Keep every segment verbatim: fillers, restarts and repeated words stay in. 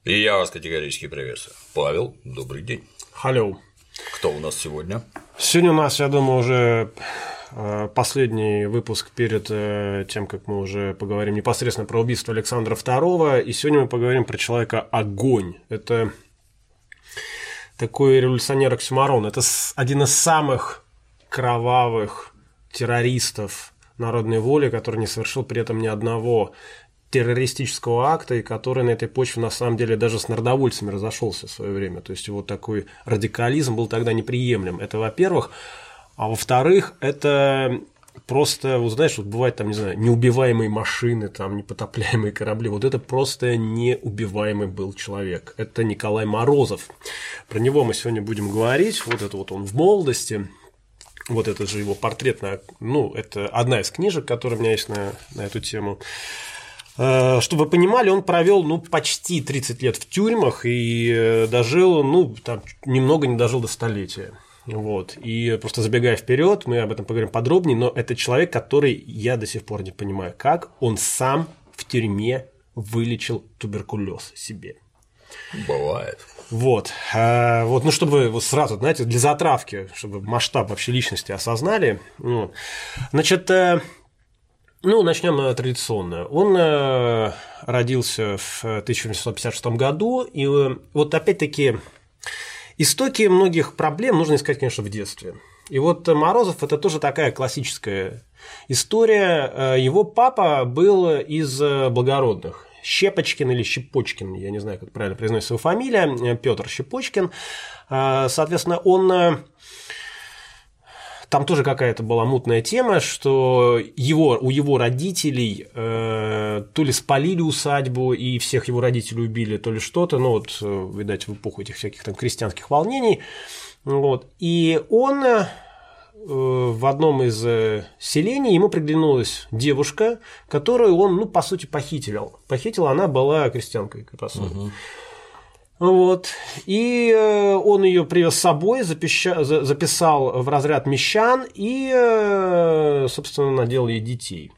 И я вас категорически приветствую. Павел, добрый день. Hello. Кто у нас сегодня? Сегодня у нас, я думаю, уже последний выпуск перед тем, как мы уже поговорим непосредственно про убийство Александра второго. И сегодня мы поговорим про человека Огонь. Это такой революционер-оксюморон. Это один из самых кровавых террористов народной воли, который не совершил при этом ни одного террористического акта, и который на этой почве на самом деле даже с народовольцами разошелся в свое время. То есть его такой радикализм был тогда неприемлем. Это во-первых. А во-вторых, это просто, вот знаешь, вот бывает там, не знаю, неубиваемые машины, там, непотопляемые корабли. Вот это просто неубиваемый был человек. Это Николай Морозов. Про него мы сегодня будем говорить. Вот это вот он в молодости. Вот это же его портрет, на, ну, это одна из книжек, которая у меня есть на, на эту тему. Чтобы вы понимали, он провел ну, почти тридцать лет в тюрьмах и дожил, ну, там, немного не дожил до столетия. Вот. И просто забегая вперед, мы об этом поговорим подробнее, но это человек, который я до сих пор не понимаю, как он сам в тюрьме вылечил туберкулез себе. Бывает. Вот. А, вот, ну, чтобы вы сразу, знаете, для затравки, чтобы масштаб вообще личности осознали. Ну, значит, ну, начнем традиционно. Он э, родился в тысяча восемьсот пятьдесят шестом году, и э, вот опять-таки истоки многих проблем нужно искать, конечно, в детстве. И вот Морозов – это тоже такая классическая история. Его папа был из благородных. Щепочкин или Щепочкин, я не знаю, как правильно произносится его фамилия, Петр Щепочкин. Соответственно, он… Там тоже какая-то была мутная тема, что его, у его родителей э, то ли спалили усадьбу и всех его родителей убили, то ли что-то, ну вот, видать, в эпоху этих всяких там крестьянских волнений. Вот. И он э, в одном из селений, ему приглянулась девушка, которую он, ну, по сути, похитил. Похитила, она была крестьянкой, по сути. Угу. Вот. И он ее привез с собой, запища... записал в разряд мещан и, собственно, наделал ей детей.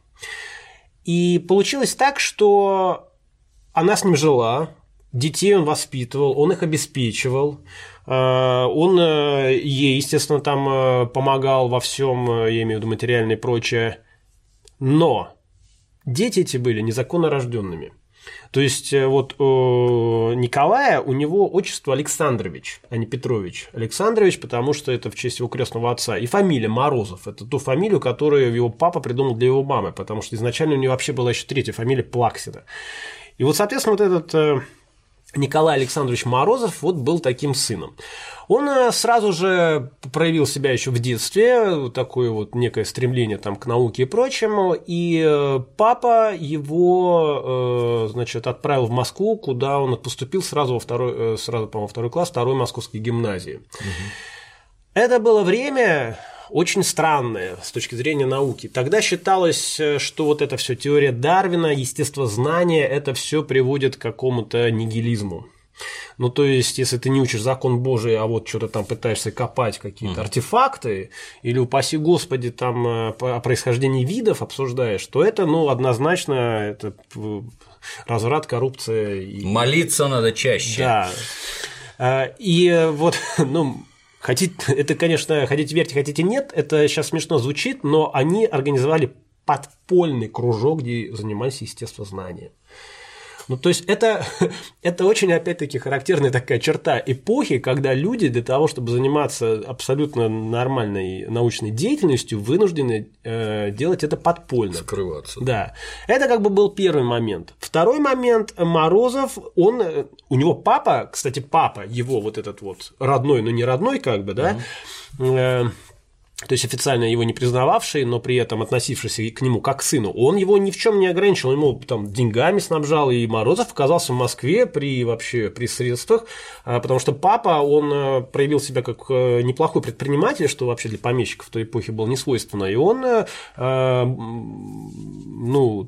И получилось так, что она с ним жила, детей он воспитывал, он их обеспечивал, он ей, естественно, там помогал во всем, я имею в виду материальное и прочее, но дети эти были незаконно рожденными. То есть, вот у Николая, у него отчество Александрович, а не Петрович. Александрович, потому что это в честь его крестного отца. И фамилия Морозов – это ту фамилию, которую его папа придумал для его мамы, потому что изначально у него вообще была еще третья фамилия Плаксина. И вот, соответственно, вот этот Николай Александрович Морозов вот был таким сыном. Он сразу же проявил себя еще в детстве, такое вот некое стремление там, к науке и прочему, и папа его, значит, отправил в Москву, куда он поступил сразу во второй, сразу, по-моему, второй класс второй московской гимназии. Угу. Это было время очень странное с точки зрения науки. Тогда считалось, что вот это все теория Дарвина, естествознание, это все приводит к какому-то нигилизму. Ну, то есть, если ты не учишь закон Божий, а вот что-то там пытаешься копать какие-то mm-hmm. артефакты, или, упаси Господи, там о происхождении видов обсуждаешь, то это, ну, однозначно, это разврат, коррупция. И… Молиться надо чаще. Да. И вот, ну… Хотите, это, конечно, хотите верьте, хотите нет, это сейчас смешно звучит, но они организовали подпольный кружок, где занимались естествознанием. Ну, то есть, это, это очень, опять-таки, характерная такая черта эпохи, когда люди для того, чтобы заниматься абсолютно нормальной научной деятельностью, вынуждены э, делать это подпольно. Скрываться. Да. Это как бы был первый момент. Второй момент. Морозов, он, у него папа, кстати, папа, его вот этот вот родной, но не родной, как бы, да, mm-hmm. э, то есть официально его не признававший, но при этом относившийся к нему как к сыну, он его ни в чем не ограничил, ему там деньгами снабжал, и Морозов оказался в Москве при вообще при средствах, потому что папа, он проявил себя как неплохой предприниматель, что вообще для помещиков в той эпохе было не свойственно, и он, ну,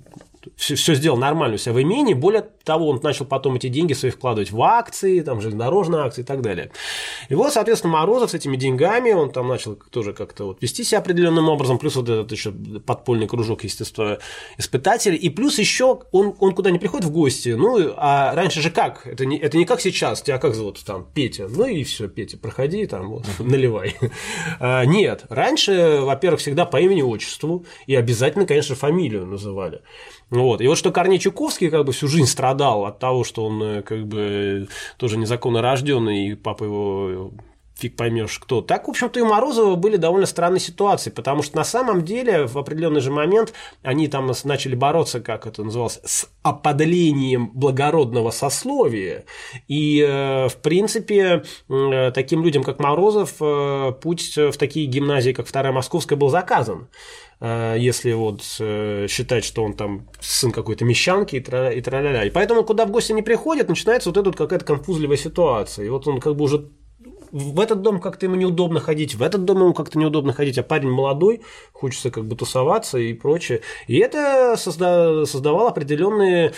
все, все сделал нормально у себя в имении. Более того, он начал потом эти деньги свои вкладывать в акции, там, железнодорожные акции и так далее. И вот, соответственно, Морозов с этими деньгами, он там начал тоже как-то вот вести себя определенным образом, плюс вот этот еще подпольный кружок естествоиспытателей, и плюс еще он, он куда не приходит в гости, ну, а раньше же как? Это не, это не как сейчас, тебя как зовут? Там, Петя. Ну и все, Петя, проходи, там, вот, наливай. А, нет, раньше, во-первых, всегда по имени-отчеству, и обязательно, конечно, фамилию называли. Вот. И вот что Корней Чуковский как бы всю жизнь страдал от того, что он как бы тоже незаконно рожденный, и папа его фиг поймешь кто. Так, в общем-то, и у Морозова были довольно странные ситуации, потому что на самом деле в определенный же момент они там начали бороться, как это называлось, с оподлением благородного сословия. И, в принципе, таким людям, как Морозов, путь в такие гимназии, как Вторая Московская, был заказан. Если вот считать, что он там сын какой-то мещанки и тра-ля-ля. И поэтому, куда в гости не приходит, начинается вот эта вот какая-то конфузливая ситуация. И вот он как бы уже в этот дом как-то ему неудобно ходить, в этот дом ему как-то неудобно ходить, а парень молодой, хочется как бы тусоваться и прочее. И это созда- создавало определенные,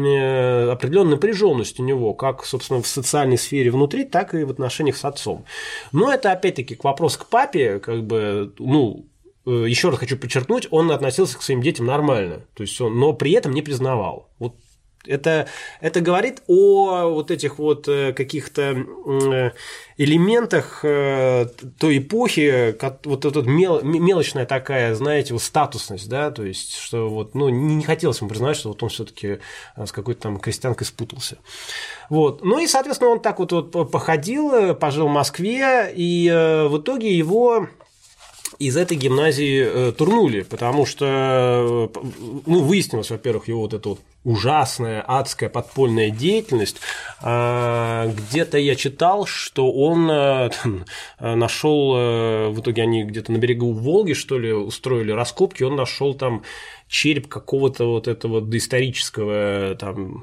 э, определенную напряженность у него, как, собственно, в социальной сфере внутри, так и в отношениях с отцом. Но это, опять-таки, к вопросу к папе, как бы, ну, еще раз хочу подчеркнуть, он относился к своим детям нормально, то есть он, но при этом не признавал. Вот это, это говорит о вот этих вот каких-то элементах той эпохи, вот эта мел, мелочная такая, знаете, вот статусность, да, то есть, что вот, ну, не хотелось ему признать, что вот он все-таки с какой-то там крестьянкой спутался. Вот. Ну и, соответственно, он так вот, вот походил, пожил в Москве, и в итоге его из этой гимназии э, турнули, потому что, ну, выяснилось, во-первых, его вот эта вот ужасная, адская подпольная деятельность. Э, где-то я читал, что он э, нашел, э, в итоге они где-то на берегу Волги, что ли, устроили раскопки, он нашел там череп какого-то вот этого доисторического там,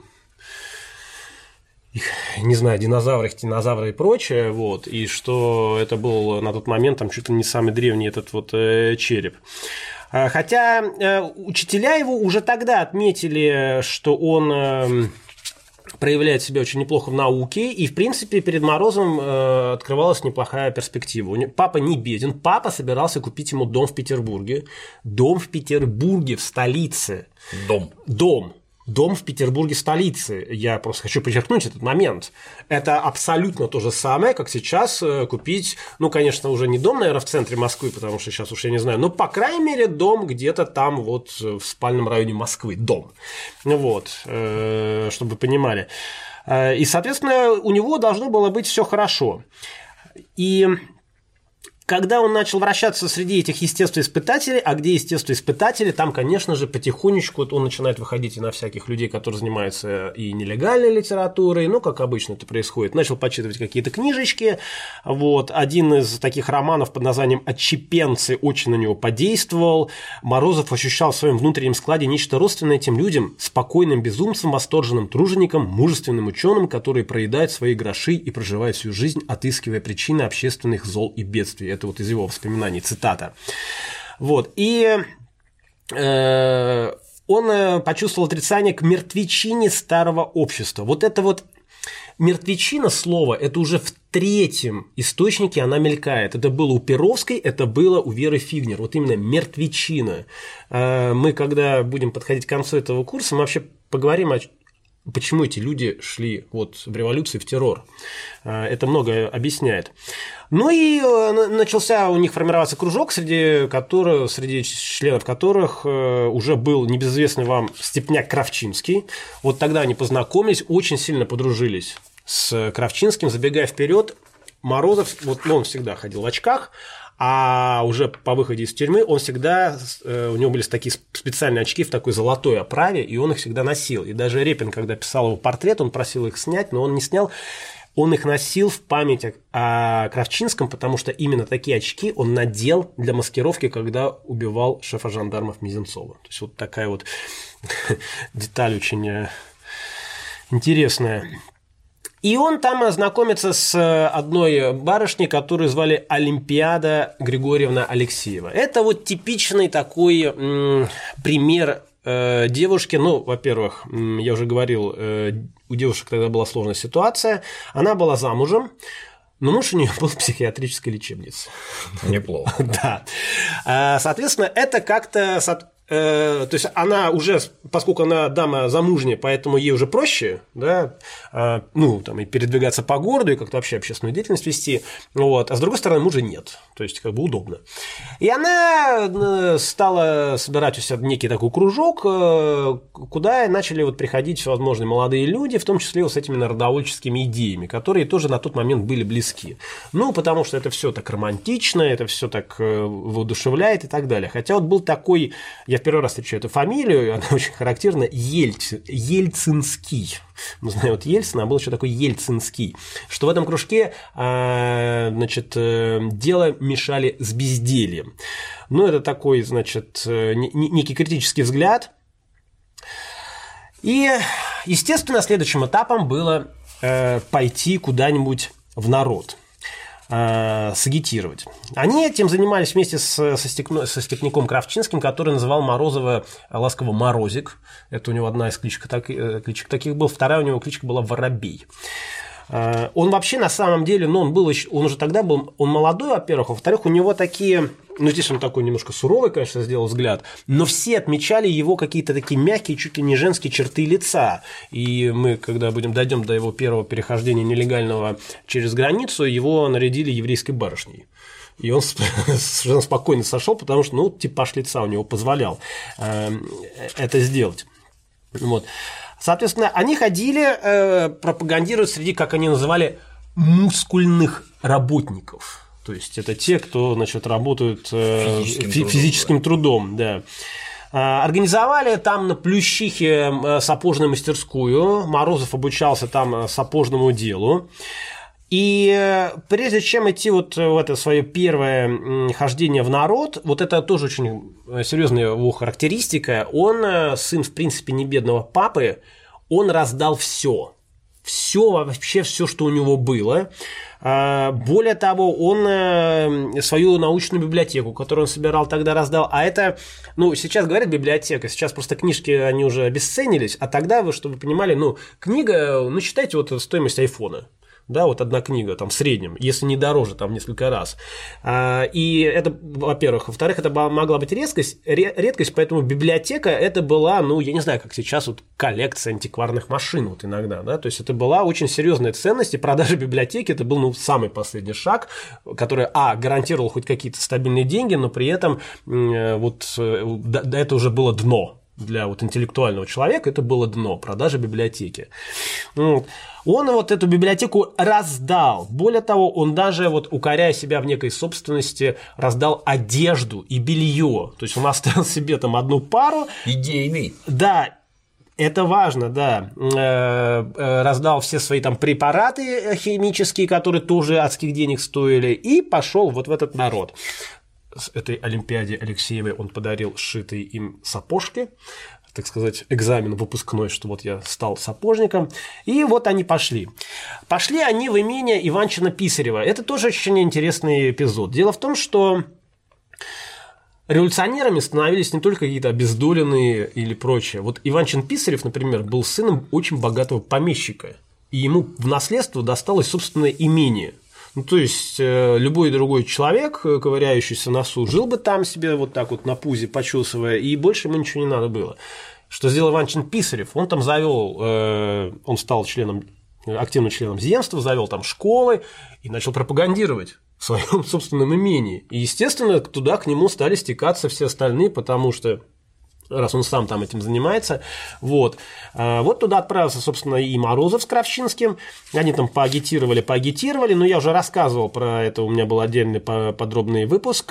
не знаю, динозавры, динозавры и прочее, вот, и что это был на тот момент там чуть ли не самый древний этот вот э, череп. Хотя э, учителя его уже тогда отметили, что он э, проявляет себя очень неплохо в науке, и, в принципе, перед Морозовым э, открывалась неплохая перспектива. Папа не беден, папа собирался купить ему дом в Петербурге, дом в Петербурге, в столице. Дом. Дом. Дом в Петербурге, столице. Я просто хочу подчеркнуть этот момент. Это абсолютно то же самое, как сейчас купить, ну, конечно, уже не дом, наверное, в центре Москвы, потому что сейчас уж я не знаю, но, по крайней мере, дом где-то там вот в спальном районе Москвы. Дом. Вот, чтобы вы понимали. И, соответственно, у него должно было быть все хорошо. И когда он начал вращаться среди этих естествоиспытателей, а где естествоиспытатели, там, конечно же, потихонечку он начинает выходить и на всяких людей, которые занимаются и нелегальной литературой, ну, как обычно это происходит. Начал почитывать какие-то книжечки. Вот. Один из таких романов под названием «Отщепенцы» очень на него подействовал. Морозов ощущал в своем внутреннем складе нечто родственное тем людям, спокойным безумцам, восторженным труженикам, мужественным ученым, которые проедают свои гроши и проживают всю жизнь, отыскивая причины общественных зол и бедствий. Это вот из его воспоминаний, цитата. Вот. И э, он почувствовал отрицание к мертвечине старого общества. Вот это вот мертвечина слово, это уже в третьем источнике она мелькает. Это было у Перовской, это было у Веры Фигнер. Вот именно мертвечина. Э, мы, когда будем подходить к концу этого курса, мы вообще поговорим о почему эти люди шли вот в революции, в террор. Это многое объясняет. Ну и начался у них формироваться кружок, среди, которых, среди членов которых уже был небезызвестный вам Степняк Кравчинский. Вот тогда они познакомились, очень сильно подружились с Кравчинским. Забегая вперед, Морозов, вот он всегда ходил в очках, а уже по выходе из тюрьмы он всегда, у него были такие специальные очки в такой золотой оправе, и он их всегда носил. И даже Репин, когда писал его портрет, он просил их снять, но он не снял. Он их носил в память о Кравчинском, потому что именно такие очки он надел для маскировки, когда убивал шефа жандармов Мизинцова. То есть вот такая вот деталь очень интересная. И он там знакомится с одной барышней, которую звали Олимпиада Григорьевна Алексеева. Это вот типичный такой м, пример девушке, ну, во-первых, я уже говорил, у девушек тогда была сложная ситуация, она была замужем, но муж у нее был в психиатрической лечебнице. Неплохо. Да. Соответственно, это как-то... То есть она уже, поскольку она дама замужняя, поэтому ей уже проще, да, ну, там, и передвигаться по городу, и как-то вообще общественную деятельность вести, вот, а с другой стороны, мужа нет, то есть, как бы удобно. И она стала собирать у себя некий такой кружок, куда начали вот приходить всевозможные молодые люди, в том числе вот с этими народовольческими идеями, которые тоже на тот момент были близки. Ну, потому что это все так романтично, это все так воодушевляет и так далее. Хотя вот был такой... Я в первый раз встречаю эту фамилию, она очень характерна, Ельцин, Ельцинский. Мы знаем вот Ельцин, а был еще такой Ельцинский, что в этом кружке, значит, дело мешали с бездельем. Ну, это такой, значит, некий критический взгляд. И, естественно, следующим этапом было пойти куда-нибудь в народ, сагитировать. Они этим занимались вместе с, со, степно, со степняком Кравчинским, который называл Морозова ласково Морозик. Это у него одна из кличек, так, кличек таких был. Вторая у него кличка была Воробей. Он вообще на самом деле, ну, он был еще, он уже тогда был, он молодой, во-первых, во-вторых, у него такие, ну, здесь он такой немножко суровый, конечно, сделал взгляд, но все отмечали его какие-то такие мягкие, чуть ли не женские черты лица. И мы, когда будем дойдем до его первого перехождения нелегального через границу, его нарядили еврейской барышней. И он совершенно спокойно сошел, потому что, ну, типаж лица у него позволял это сделать. Вот. Соответственно, они ходили э, пропагандировать среди, как они называли, мускульных работников. То есть это те, кто, значит, работают э, физическим, фи- трудом, физическим да. трудом. Да. Организовали там на Плющихе сапожную мастерскую. Морозов обучался там сапожному делу. И прежде чем идти вот в это свое первое хождение в народ, вот это тоже очень серьезная его характеристика, он, сын, в принципе, не бедного папы, он раздал все, все, вообще все, что у него было. Более того, он свою научную библиотеку, которую он собирал, тогда раздал. А это, ну, сейчас говорят библиотека, сейчас просто книжки, они уже обесценились, а тогда, вы, чтобы вы понимали, ну, книга, ну, считайте вот стоимость айфона. Да, вот одна книга там в среднем, если не дороже, там в несколько раз. И это, во-первых. Во-вторых, это могла быть редкость, редкость, поэтому библиотека это была, ну, я не знаю, как сейчас, вот коллекция антикварных машин вот иногда, да, то есть это была очень серьезная ценность, и продажа библиотеки это был, ну, самый последний шаг, который, а, гарантировал хоть какие-то стабильные деньги, но при этом вот да, это уже было дно. Для вот интеллектуального человека это было дно, продажа библиотеки. Он вот эту библиотеку раздал. Более того, он даже, вот, укоряя себя в некой собственности, раздал одежду и белье. То есть он оставил себе там одну пару. Идейный. Да. Это важно, да. Раздал все свои там препараты химические, которые тоже адских денег стоили, и пошел вот в этот народ. С этой Олимпиаде Алексеевой он подарил сшитые им сапожки, так сказать, экзамен выпускной, что вот я стал сапожником. И вот они пошли. Пошли они в имение Иванчина-Писарева. Это тоже очень интересный эпизод. Дело в том, что революционерами становились не только какие-то обездоленные или прочее. Вот Иванчин-Писарев, например, был сыном очень богатого помещика, и ему в наследство досталось собственное имение. Ну, то есть, любой другой человек, ковыряющийся в носу, жил бы там себе вот так вот на пузе, почесывая, и больше ему ничего не надо было. Что сделал Иванчин-Писарев? Он там завел, он стал членом, активным членом земства, завел там школы и начал пропагандировать в своем собственном имении. И, естественно, туда к нему стали стекаться все остальные, потому что раз он сам там этим занимается. Вот. Вот туда отправился, собственно, и Морозов с Кравчинским. Они там поагитировали, поагитировали. Но я уже рассказывал про это, у меня был отдельный подробный выпуск,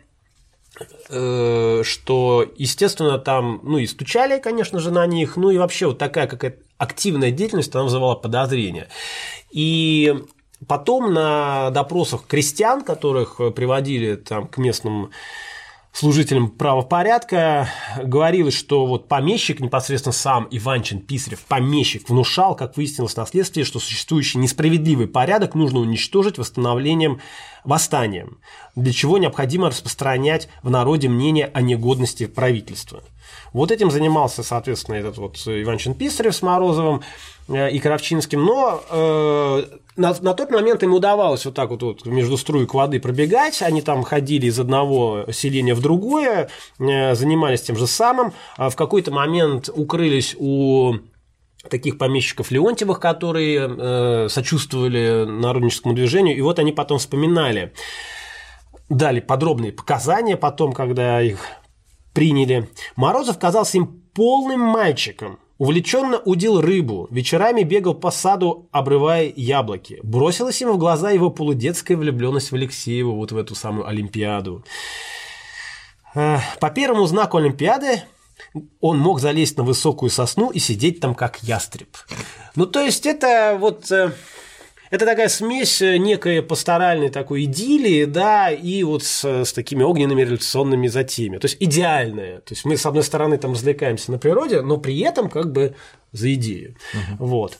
что, естественно, там, ну, и стучали, конечно же, на них, ну, и вообще вот такая какая-то активная деятельность, она вызывала подозрения. И потом на допросах крестьян, которых приводили там к местным служителям правопорядка, говорилось, что вот помещик, непосредственно сам Иванчин-Писарев, помещик, внушал, как выяснилось на следствии, что существующий несправедливый порядок нужно уничтожить восстановлением восстанием, для чего необходимо распространять в народе мнение о негодности правительства. Вот этим занимался, соответственно, этот вот Иванчин Писарев с Морозовым и Кравчинским, но э, на, на тот момент им удавалось вот так вот, вот между струек воды пробегать, они там ходили из одного селения в другое, э, занимались тем же самым, а в какой-то момент укрылись у таких помещиков Леонтьевых, которые э, сочувствовали народническому движению, и вот они потом вспоминали, дали подробные показания потом, когда их приняли. Морозов казался им полным мальчиком, увлеченно удил рыбу, вечерами бегал по саду, обрывая яблоки. Бросилась ему в глаза его полудетская влюбленность в Алексеева, вот в эту самую Олимпиаду. По первому знаку Олимпиады он мог залезть на высокую сосну и сидеть там как ястреб. Ну, то есть, это вот... Это такая смесь некой пасторальной такой идиллии, да, и вот с, с такими огненными революционными затеями. То есть идеальная. То есть мы, с одной стороны, там развлекаемся на природе, но при этом как бы за идею. Угу. Вот.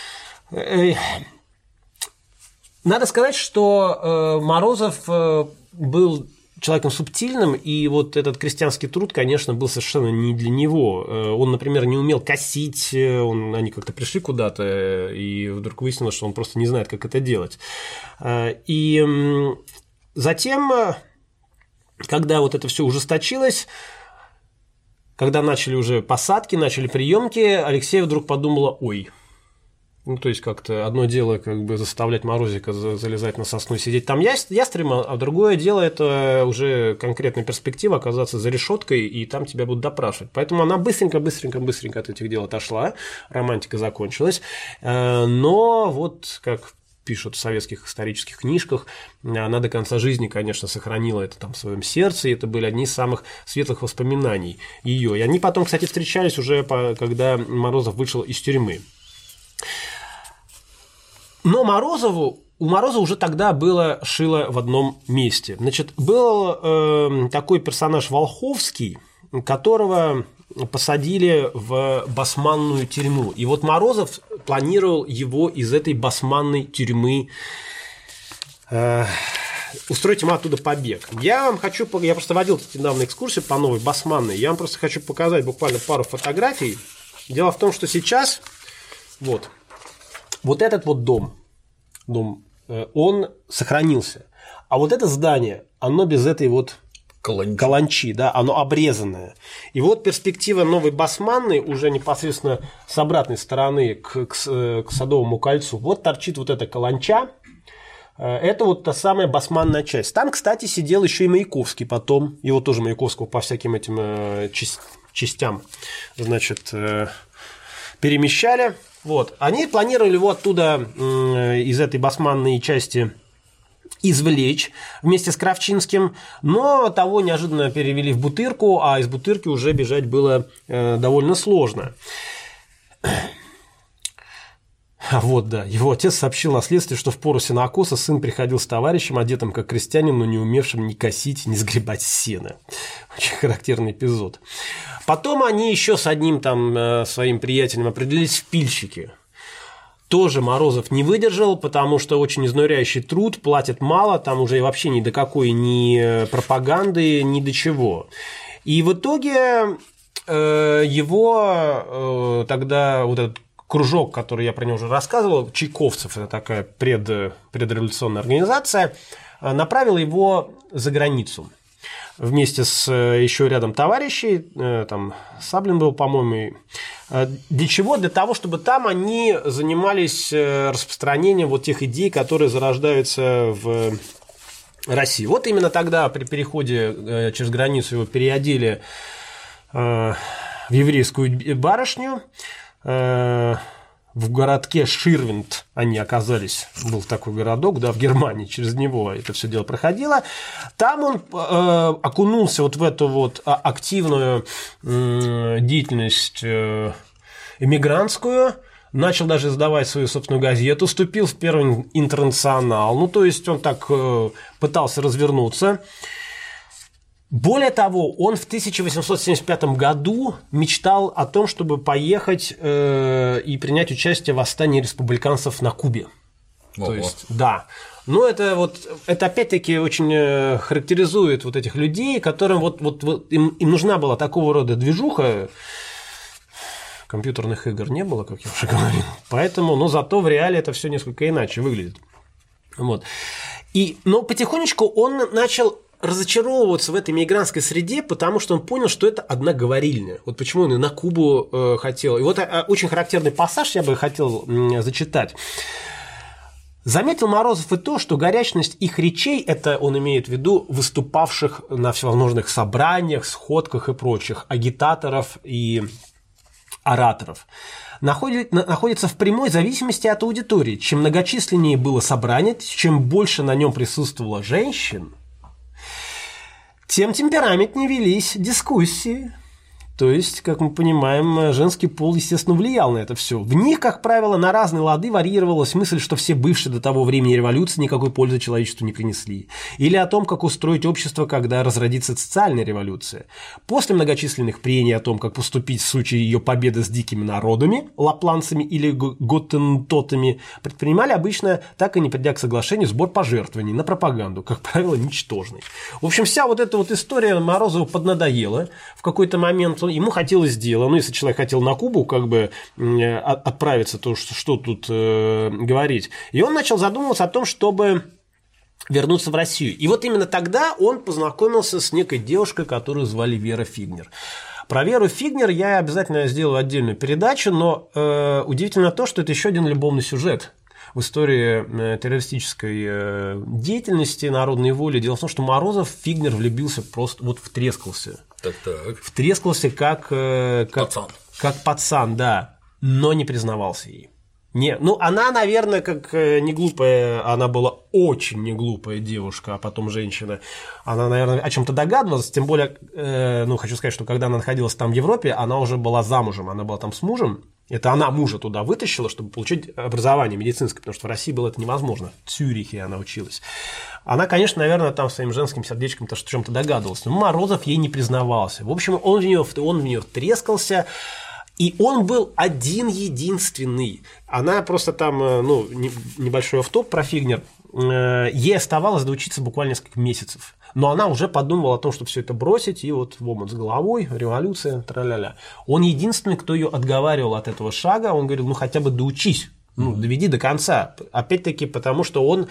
Надо сказать, что Морозов был человеком субтильным, и вот этот крестьянский труд, конечно, был совершенно не для него. Он, например, не умел косить, он, они как-то пришли куда-то, и вдруг выяснилось, что он просто не знает, как это делать. И затем, когда вот это все ужесточилось, когда начали уже посадки, начали приемки, Алексеев вдруг подумала: ой. Ну, то есть, как-то одно дело как бы заставлять Морозика залезать на сосну и сидеть там ястребом, а другое дело – это уже конкретная перспектива оказаться за решеткой, и там тебя будут допрашивать. Поэтому она быстренько-быстренько-быстренько от этих дел отошла, романтика закончилась. Но вот как пишут в советских исторических книжках, она до конца жизни, конечно, сохранила это там в своем сердце, и это были одни из самых светлых воспоминаний ее. И они потом, кстати, встречались уже, когда Морозов вышел из тюрьмы. Но Морозову, у Морозова уже тогда было шило в одном месте. Значит, был э, такой персонаж Волховский, которого посадили в басманную тюрьму. И вот Морозов планировал его из этой басманной тюрьмы э, устроить ему оттуда побег. Я вам хочу, я просто водил недавно экскурсию по новой басманной, я вам просто хочу показать буквально пару фотографий. Дело в том, что сейчас вот, вот этот вот дом, дом, он сохранился. А вот это здание, оно без этой вот каланчи, каланчи, да, оно обрезанное. И вот перспектива новой басманной уже непосредственно с обратной стороны к, к, к Садовому кольцу. Вот торчит вот эта каланча. Это вот та самая басманная часть. Там, кстати, сидел еще и Маяковский потом. Его тоже Маяковского по всяким этим частям, значит, перемещали. Вот. Они планировали его оттуда, из этой басманной части, извлечь вместе с Кравчинским, но того неожиданно перевели в Бутырку, а из Бутырки уже бежать было довольно сложно. Вот, да. Его отец сообщил на следствии, что в пору сенокоса сын приходил с товарищем, одетым как крестьянин, но не умевшим ни косить, ни сгребать сено. Очень характерный эпизод. Потом они еще с одним там своим приятелем определились в пильщики. Тоже Морозов не выдержал, потому что очень изнуряющий труд, платят мало, там уже вообще ни до какой ни пропаганды, ни до чего. И в итоге его тогда вот этот кружок, который я про него уже рассказывал, чайковцев, это такая пред, предреволюционная организация, направил его за границу вместе с еще рядом товарищей, там Саблин был, по-моему. Для чего? Для того, чтобы там они занимались распространением вот тех идей, которые зарождаются в России. Вот именно тогда при переходе через границу его переодели в еврейскую барышню. В городке Ширвинд они оказались, был такой городок, да, в Германии, через него это все дело проходило. Там он э, окунулся вот в эту вот активную э, деятельность э, эмигрантскую, начал даже издавать свою собственную газету, вступил в Первый интернационал, ну, то есть он так э, пытался развернуться. Более того, он в тысяча восемьсот семьдесят пятом году мечтал о том, чтобы поехать э, и принять участие в восстании республиканцев на Кубе. Ого. То есть, да. Ну, это вот, это опять-таки очень характеризует вот этих людей, которым вот, вот, вот им, им нужна была такого рода движуха. Компьютерных игр не было, как я уже говорил. Поэтому, но зато в реале это все несколько иначе выглядит. Вот. И, но потихонечку он начал разочаровываться в этой мигрантской среде, потому что он понял, что это одна говорильня. Вот почему он и на Кубу э, хотел. И вот э, очень характерный пассаж я бы хотел э, зачитать. Заметил Морозов и то, что горячность их речей, это он имеет в виду выступавших на всевозможных собраниях, сходках и прочих, агитаторов и ораторов, находит, находится в прямой зависимости от аудитории. Чем многочисленнее было собрание, чем больше на нем присутствовало женщин, тем темпераментнее велись дискуссии. То есть, как мы понимаем, женский пол, естественно, влиял на это все. В них, как правило, на разные лады варьировалась мысль, что все бывшие до того времени революции никакой пользы человечеству не принесли. Или о том, как устроить общество, когда разродится социальная революция. После многочисленных прений о том, как поступить в случае ее победы с дикими народами, лапланцами или готтентотами, предпринимали обычно, так и не придя к соглашению, сбор пожертвований на пропаганду, как правило, ничтожный. В общем, вся вот эта вот история Морозову поднадоела. В какой-то момент ему хотелось дела, ну, если человек хотел на Кубу как бы отправиться, то что, что тут э, говорить. И он начал задумываться о том, чтобы вернуться в Россию. И вот именно тогда он познакомился с некой девушкой, которую звали Вера Фигнер. Про Веру Фигнер я обязательно сделаю отдельную передачу, но э, удивительно то, что это еще один любовный сюжет в истории террористической деятельности, народной воли. Дело в том, что Морозов в Фигнер влюбился просто, вот втрескался. Так, так. Втрескался как, как пацан. Как пацан, да, но не признавался ей. Не, ну, она, наверное, как не глупая, она была очень не глупая девушка, а потом женщина. Она, наверное, о чем-то догадывалась, тем более, э, ну, хочу сказать, что когда она находилась там в Европе, она уже была замужем, она была там с мужем. Это она мужа туда вытащила, чтобы получить образование медицинское, потому что в России было это невозможно. В Цюрихе она училась. Она, конечно, наверное, там своим женским сердечком-то о чем-то догадывалась, но Морозов ей не признавался. В общем, он в нее, он в нее трескался. И он был один-единственный. Она просто там, ну, небольшой офф-топ про Фигнер. Ей оставалось доучиться буквально несколько месяцев. Но она уже подумала о том, что все это бросить, и вот в омут с головой, революция, тра-ля-ля. Он единственный, кто ее отговаривал от этого шага. Он говорил, ну, хотя бы доучись, ну, доведи до конца. Опять-таки, потому что он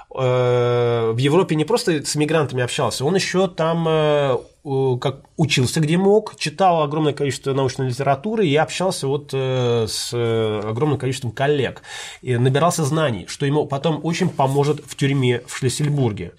э, в Европе не просто с мигрантами общался, он еще там э, как учился, где мог, читал огромное количество научной литературы и общался вот э, с огромным количеством коллег. И набирался знаний, что ему потом очень поможет в тюрьме в Шлиссельбурге.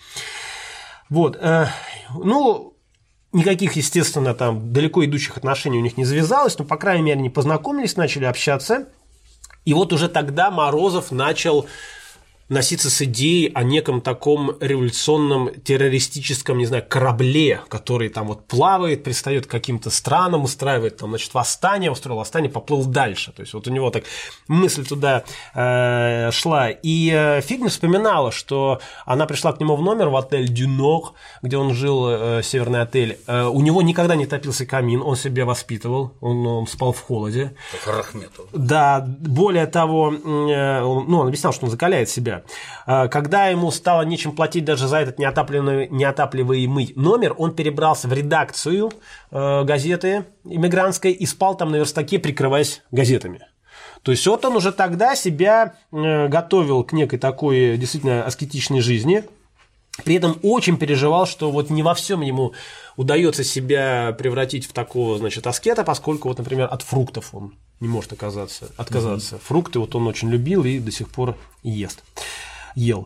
Вот, э, ну, никаких, естественно, там далеко идущих отношений у них не завязалось, но, по крайней мере, они познакомились, начали общаться. И вот уже тогда Морозов начал носиться с идеей о неком таком революционном террористическом, не знаю, корабле, который там вот плавает, пристает к каким-то странам, устраивает там, значит, восстание, устроил восстание, поплыл дальше. То есть вот у него так мысль туда э, шла. И э, Фигнер вспоминала, что она пришла к нему в номер в отель «Дюнор», где он жил, э, северный отель. Э, у него никогда не топился камин, он себя воспитывал, он, он спал в холоде. Как Рахметов. Да, более того, э, он, ну, он объяснял, что он закаляет себя. Когда ему стало нечем платить даже за этот неотапливаемый, неотапливаемый номер, он перебрался в редакцию э, газеты иммигрантской и спал там на верстаке, прикрываясь газетами. То есть вот он уже тогда себя э, готовил к некой такой действительно аскетичной жизни. При этом очень переживал, что вот не во всем ему удается себя превратить в такого, значит, аскета, поскольку, вот, например, от фруктов он не может оказаться, отказаться. Mm-hmm. Фрукты вот он очень любил и до сих пор ест, ел.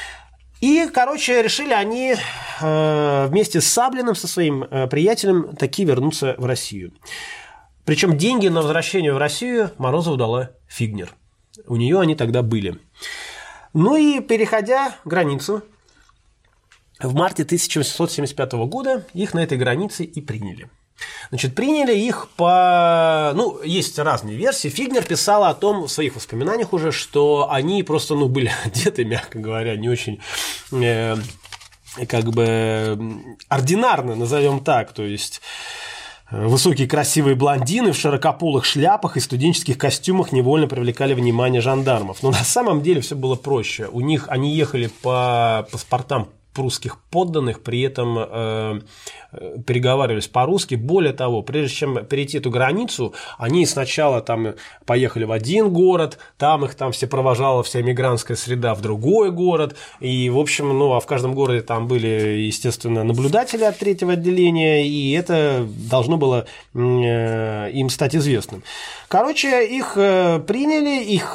И, короче, решили они э, вместе с Саблиным, со своим э, приятелем, таки вернуться в Россию. Причем деньги на возвращение в Россию Морозову дала Фигнер. У нее они тогда были. Ну и, переходя границу, в марте тысяча восемьсот семьдесят пятого года их на этой границе и приняли. Значит, приняли их по... Ну, есть разные версии. Фигнер писала о том в своих воспоминаниях уже, что они просто, ну, были одеты, мягко говоря, не очень... Э, как бы ординарно, назовем так. То есть... Высокие красивые блондины в широкополых шляпах и студенческих костюмах невольно привлекали внимание жандармов. Но на самом деле все было проще. У них они ехали по паспортам прусских подданных, при этом э, переговаривались по-русски. Более того, прежде чем перейти эту границу, они сначала там поехали в один город, там их там все провожала вся мигрантская среда в другой город, и, в общем, ну, а в каждом городе там были, естественно, наблюдатели от третьего отделения, и это должно было э, им стать известным. Короче, их э, приняли, их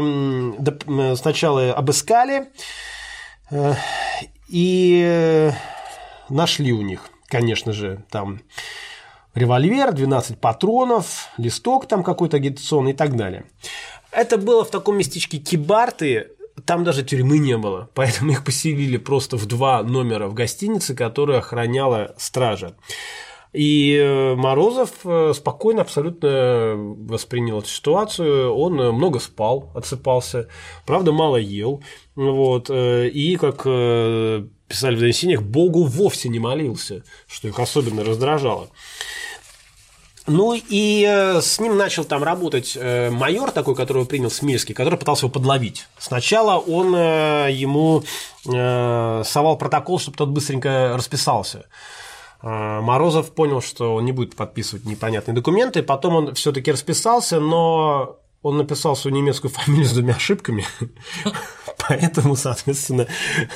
э, сначала обыскали, э, и нашли у них, конечно же, там револьвер, двенадцать патронов, листок там какой-то агитационный и так далее. Это было в таком местечке Кибарты, там даже тюрьмы не было, поэтому их поселили просто в два номера в гостинице, которую охраняла стража. И Морозов спокойно абсолютно воспринял эту ситуацию, он много спал, отсыпался, правда, мало ел, вот, и, как писали в донесениях, Богу вовсе не молился, что их особенно раздражало. Ну и с ним начал там работать майор такой, которого принял Смельский, который пытался его подловить. Сначала он ему совал протокол, чтобы тот быстренько расписался. Морозов понял, что он не будет подписывать непонятные документы, потом он все-таки расписался, но он написал свою немецкую фамилию с двумя ошибками, поэтому, соответственно,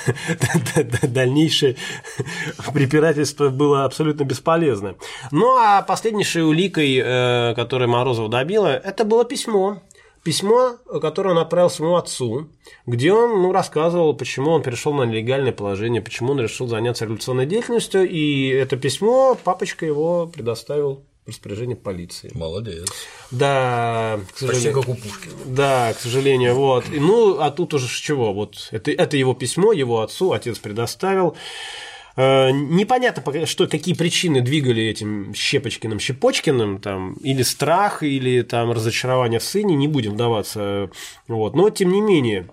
дальнейшее препирательство было абсолютно бесполезно. Ну, а последнейшей уликой, которая Морозова добила, это было письмо. Письмо, которое он отправил своему отцу, где он ну, рассказывал, почему он перешел на нелегальное положение, почему он решил заняться революционной деятельностью, и это письмо папочка его предоставил в распоряжение полиции. Молодец. Да, к сожалению. Почти как у Пушкина. Да, к сожалению, вот. Ну, а тут уже с чего? Вот это, это его письмо, его отцу, отец предоставил. Непонятно, что, какие причины двигали этим Щепочкиным, Щепочкиным, там, или страх, или там, разочарование в сыне, не будем вдаваться. Вот. Но, тем не менее,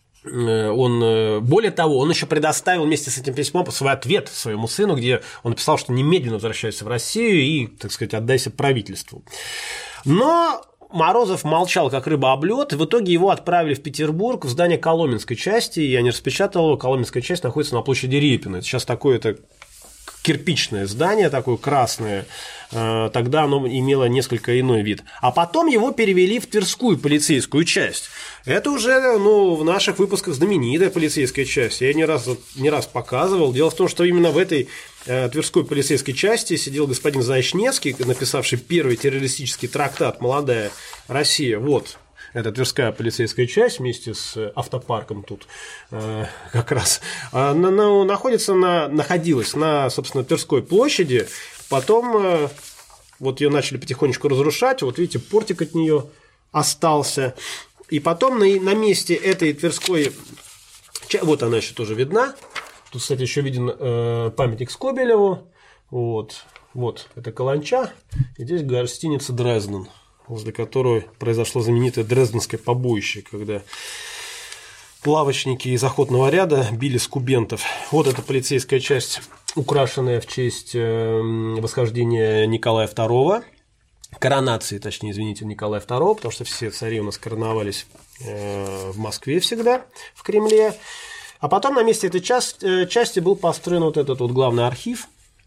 он, более того, он еще предоставил вместе с этим письмом свой ответ своему сыну, где он написал, что немедленно возвращайся в Россию и, так сказать, отдайся правительству. Но Морозов молчал, как рыба об лёд, и в итоге его отправили в Петербург, в здание Коломенской части, и я не распечатал его. Коломенская часть находится на площади Репина. Это сейчас такое-то кирпичное здание, такое красное. Тогда оно имело несколько иной вид. А потом его перевели в Тверскую полицейскую часть. Это уже ну, в наших выпусках знаменитая полицейская часть. Я не раз, не раз показывал. Дело в том, что именно в этой Тверской полицейской части сидел господин Заячневский, написавший первый террористический трактат «Молодая Россия». Вот. Это Тверская полицейская часть вместе с автопарком тут э, как раз на, на, находится на, находилась на, собственно, Тверской площади. Потом э, вот ее начали потихонечку разрушать. Вот видите, портик от нее остался. И потом на, на месте этой Тверской, вот она еще тоже видна. Тут, кстати, еще виден э, памятник Скобелеву. Вот, вот это Каланча. И здесь гостиница Дрезден, возле которой произошло знаменитое дрезденское побоище, когда лавочники из охотного ряда били скубентов. Вот эта полицейская часть, украшенная в честь восхождения Николая второго, коронации, точнее, извините, Николая второго, потому что все цари у нас короновались в Москве всегда, в Кремле. А потом на месте этой части был построен вот этот вот главный архив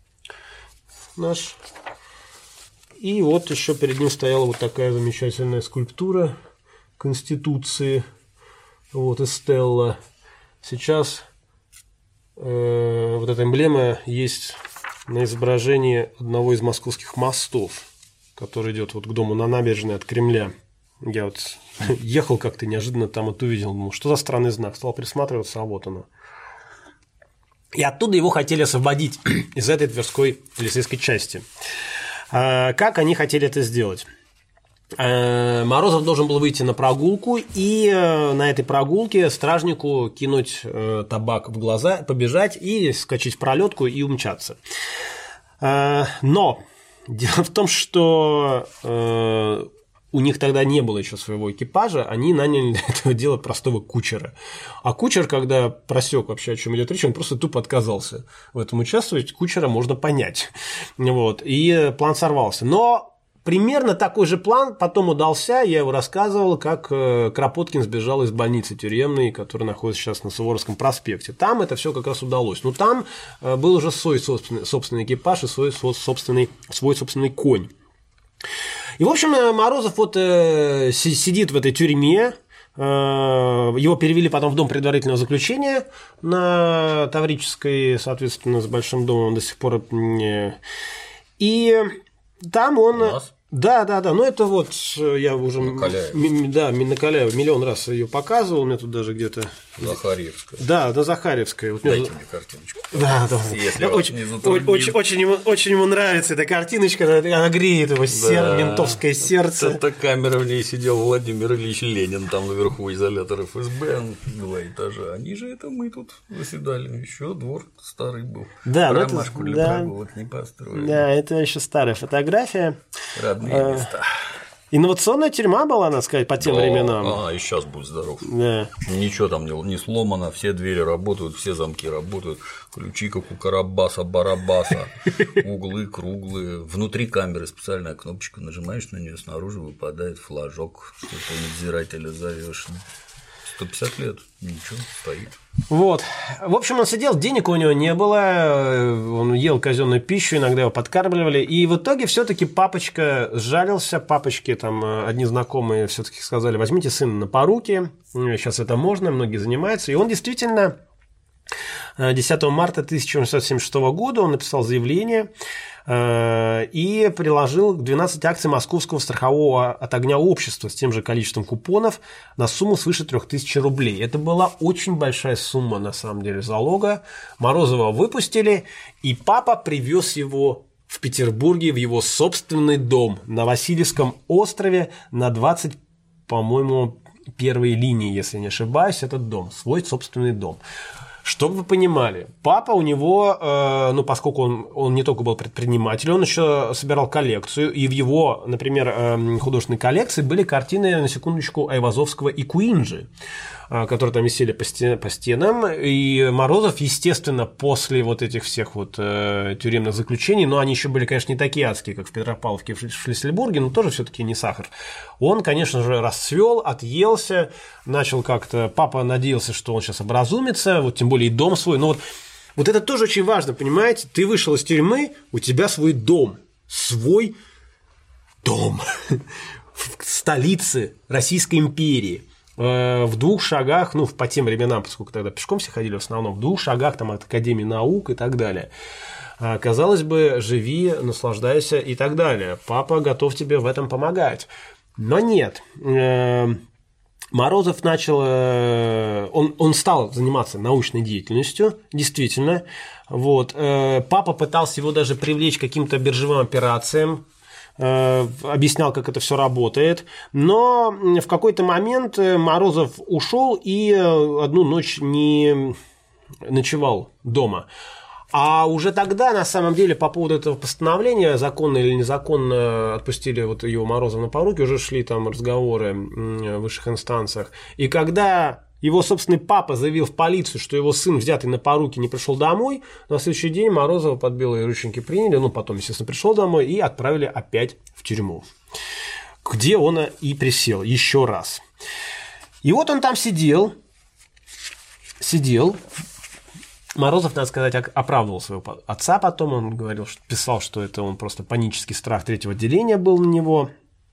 наш. И вот еще перед ним стояла вот такая замечательная скульптура Конституции, вот Эстелла. Сейчас э, вот эта эмблема есть на изображении одного из московских мостов, который идет вот к дому на набережной от Кремля. Я вот ехал как-то неожиданно там вот увидел, думал, что за странный знак, стал присматриваться, а вот оно. И оттуда его хотели освободить из этой Тверской полицейской части. Как они хотели это сделать? Морозов должен был выйти на прогулку и на этой прогулке стражнику кинуть табак в глаза, побежать и скачать в пролетку и умчаться. Но дело в том, что у них тогда не было еще своего экипажа, они наняли для этого дела простого кучера. А кучер, когда просек вообще, о чем идет речь, он просто тупо отказался в этом участвовать. Кучера можно понять. Вот. И план сорвался. Но примерно такой же план потом удался. Я его рассказывал, как Кропоткин сбежал из больницы тюремной, которая находится сейчас на Суворовском проспекте. Там это все как раз удалось. Но там был уже свой собственный, собственный экипаж и свой собственный, свой собственный конь. И, в общем, Морозов вот э, сидит в этой тюрьме, э, его перевели потом в дом предварительного заключения на Таврической, соответственно, с Большим домом он до сих пор. Э, и там он… Да, да, да, но это вот я уже м- да, Накаляева миллион раз ее показывал, у меня тут даже где-то… Захарьевская. Да, на Захарьевской. Вот Дайте мне... мне картиночку. Да, да. Очень, очень, очень, ему, очень ему нравится эта картиночка, она греет его сер... да. ментовское сердце. Это камера, в ней сидел Владимир Ильич Ленин, там наверху изолятор эф эс бэ, два этажа. Они же это мы тут заседали, еще двор старый был. Да, Ромашку это, для да, прогулок не построили. Да, это еще старая фотография. Родные места. Инновационная тюрьма была, надо сказать, по тем да, временам. А, и сейчас будь здоров. Да. Ничего там не, не сломано, все двери работают, все замки работают, ключи, как у Карабаса-Барабаса, углы круглые. Внутри камеры специальная кнопочка, нажимаешь на нее, снаружи выпадает флажок, что ты надзирателя зовешь. сто пятьдесят лет, ничего, стоит. Вот. В общем, он сидел, денег у него не было, он ел казенную пищу, иногда его подкармливали, и в итоге все-таки папочка сжалился, папочки там одни знакомые все-таки сказали: возьмите сына на поруки, сейчас это можно, многие занимаются, и он действительно десятого марта тысяча восемьсот семьдесят шестого года он написал заявление и приложил двенадцать акций Московского страхового от огня общества с тем же количеством купонов на сумму свыше трех тысяч рублей. Это была очень большая сумма, на самом деле, залога. Морозова выпустили, и папа привез его в Петербурге в его собственный дом на Васильевском острове на двадцать, по-моему, первой линии, если не ошибаюсь, этот дом, свой собственный дом. Чтобы вы понимали, папа у него, э, ну, поскольку он, он не только был предпринимателем, он еще собирал коллекцию, и в его, например, э, художественной коллекции были картины, на секундочку, Айвазовского и Куинджи, э, которые там висели по, стен, по стенам, и Морозов, естественно, после вот этих всех вот э, тюремных заключений, но они еще были, конечно, не такие адские, как в Петропавловке, в Шлиссельбурге, но тоже все-таки не сахар. Он, конечно же, расцвел, отъелся, начал как-то, папа надеялся, что он сейчас образумится, вот тем более и дом свой, но вот, вот это тоже очень важно, понимаете, ты вышел из тюрьмы, у тебя свой дом, свой дом в столице Российской империи, в двух шагах, ну, по тем временам, поскольку тогда пешком все ходили в основном, в двух шагах там от Академии наук и так далее. Казалось бы, живи, наслаждайся и так далее. Папа готов тебе в этом помогать. Но нет. Морозов начал, он, он стал заниматься научной деятельностью, действительно. Вот. Папа пытался его даже привлечь к каким-то биржевым операциям, объяснял, как это все работает. Но в какой-то момент Морозов ушел и одну ночь не ночевал дома. А уже тогда, на самом деле, по поводу этого постановления, законно или незаконно отпустили вот его Морозова на поруки, уже шли там разговоры в высших инстанциях. И когда его собственный папа заявил в полицию, что его сын, взятый на поруки, не пришел домой, на следующий день Морозова под белые рученьки приняли, ну, потом, естественно, пришел домой и отправили опять в тюрьму, где он и присел еще раз. И вот он там сидел, сидел, Морозов, надо сказать, оправдывал своего отца потом, он говорил, что писал, что это он просто панический страх третьего отделения был на него,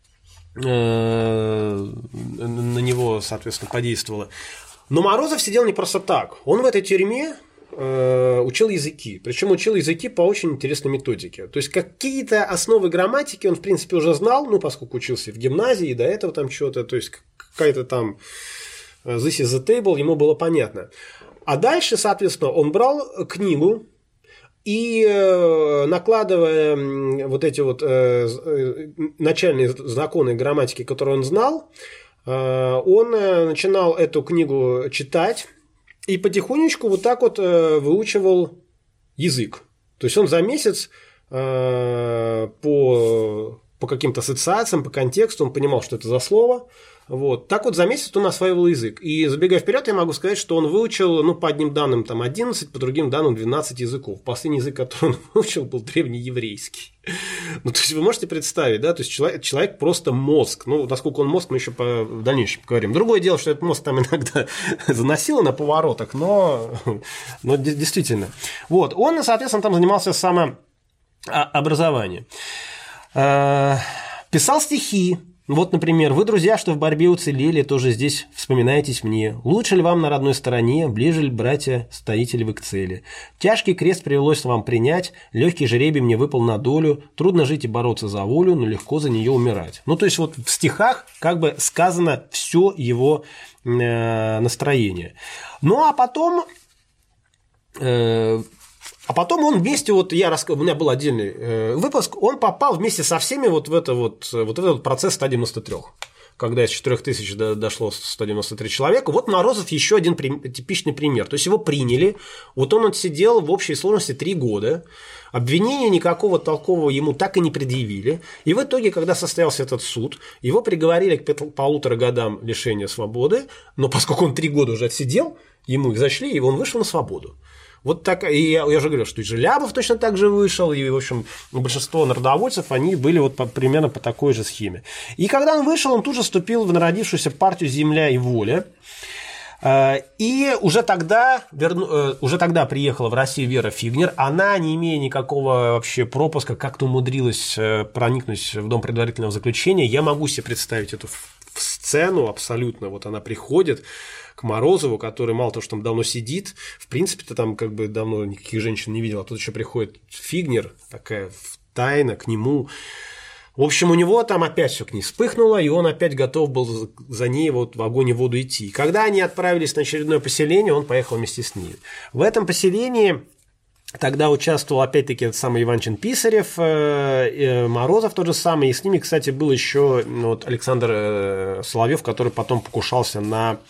на него, соответственно, подействовало. Но Морозов сидел не просто так, он в этой тюрьме учил языки, причем учил языки по очень интересной методике. То есть какие-то основы грамматики он, в принципе, уже знал, ну, поскольку учился в гимназии, и до этого там что-то, то есть какая-то там this is the table, ему было понятно. А дальше, соответственно, он брал книгу и, накладывая вот эти вот начальные законы грамматики, которые он знал, он начинал эту книгу читать и потихонечку вот так вот выучивал язык. То есть он за месяц по по каким-то ассоциациям, по контексту, он понимал, что это за слово. Вот. Так вот, за месяц он осваивал язык. И забегая вперед, я могу сказать, что он выучил, ну, по одним данным там одиннадцать, по другим данным двенадцать языков. Последний язык, который он выучил, был древнееврейский. Ну, то есть вы можете представить, да, то есть человек, человек просто мозг. Ну, насколько он мозг, мы еще по, в дальнейшем поговорим. Другое дело, что этот мозг там иногда заносило на поворотах, но, но действительно. Вот. Он, соответственно, там занимался самообразованием. Писал стихи. Вот, например, вы, друзья, что в борьбе уцелели, тоже здесь вспоминаетесь мне. Лучше ли вам на родной стороне, ближе ли, братья, стоите ли вы к цели? Тяжкий крест привелось вам принять, легкий жребий мне выпал на долю, трудно жить и бороться за волю, но легко за нее умирать. Ну, то есть, вот в стихах как бы сказано все его э, настроение. Ну, а потом... Э, А потом он вместе, вот я рассказывал, у меня был отдельный э, выпуск, он попал вместе со всеми вот в, это вот, вот этот процесс ста девяноста трёх. Когда из четырёх тысяч до, дошло сто девяносто три человека. Вот Морозов еще один при, типичный пример. То есть его приняли, вот он отсидел в общей сложности три года, обвинения никакого толкового ему так и не предъявили. И в итоге, когда состоялся этот суд, его приговорили к полутора годам лишения свободы, но поскольку он три года уже отсидел, ему их зачли, и он вышел на свободу. Вот так, и я, я уже говорил, что и Желябов точно так же вышел, и, в общем, большинство народовольцев, они были вот по, примерно по такой же схеме. И когда он вышел, он тут же вступил в народившуюся партию «Земля и воля». И уже тогда, уже тогда приехала в Россию Вера Фигнер. Она, не имея никакого вообще пропуска, как-то умудрилась проникнуть в дом предварительного заключения. Я могу себе представить эту сцену абсолютно. Вот она приходит к Морозову, который мало того, что там давно сидит, в принципе-то там как бы давно никаких женщин не видел, а тут еще приходит Фигнер, такая тайна к нему. В общем, у него там опять все к ней вспыхнуло, и он опять готов был за ней вот в огонь и воду идти. И когда они отправились на очередное поселение, он поехал вместе с ней. В этом поселении тогда участвовал опять-таки этот самый Иванчин Писарев, Морозов тот же самый, и с ними, кстати, был еще вот Александр Соловьев, который потом покушался на...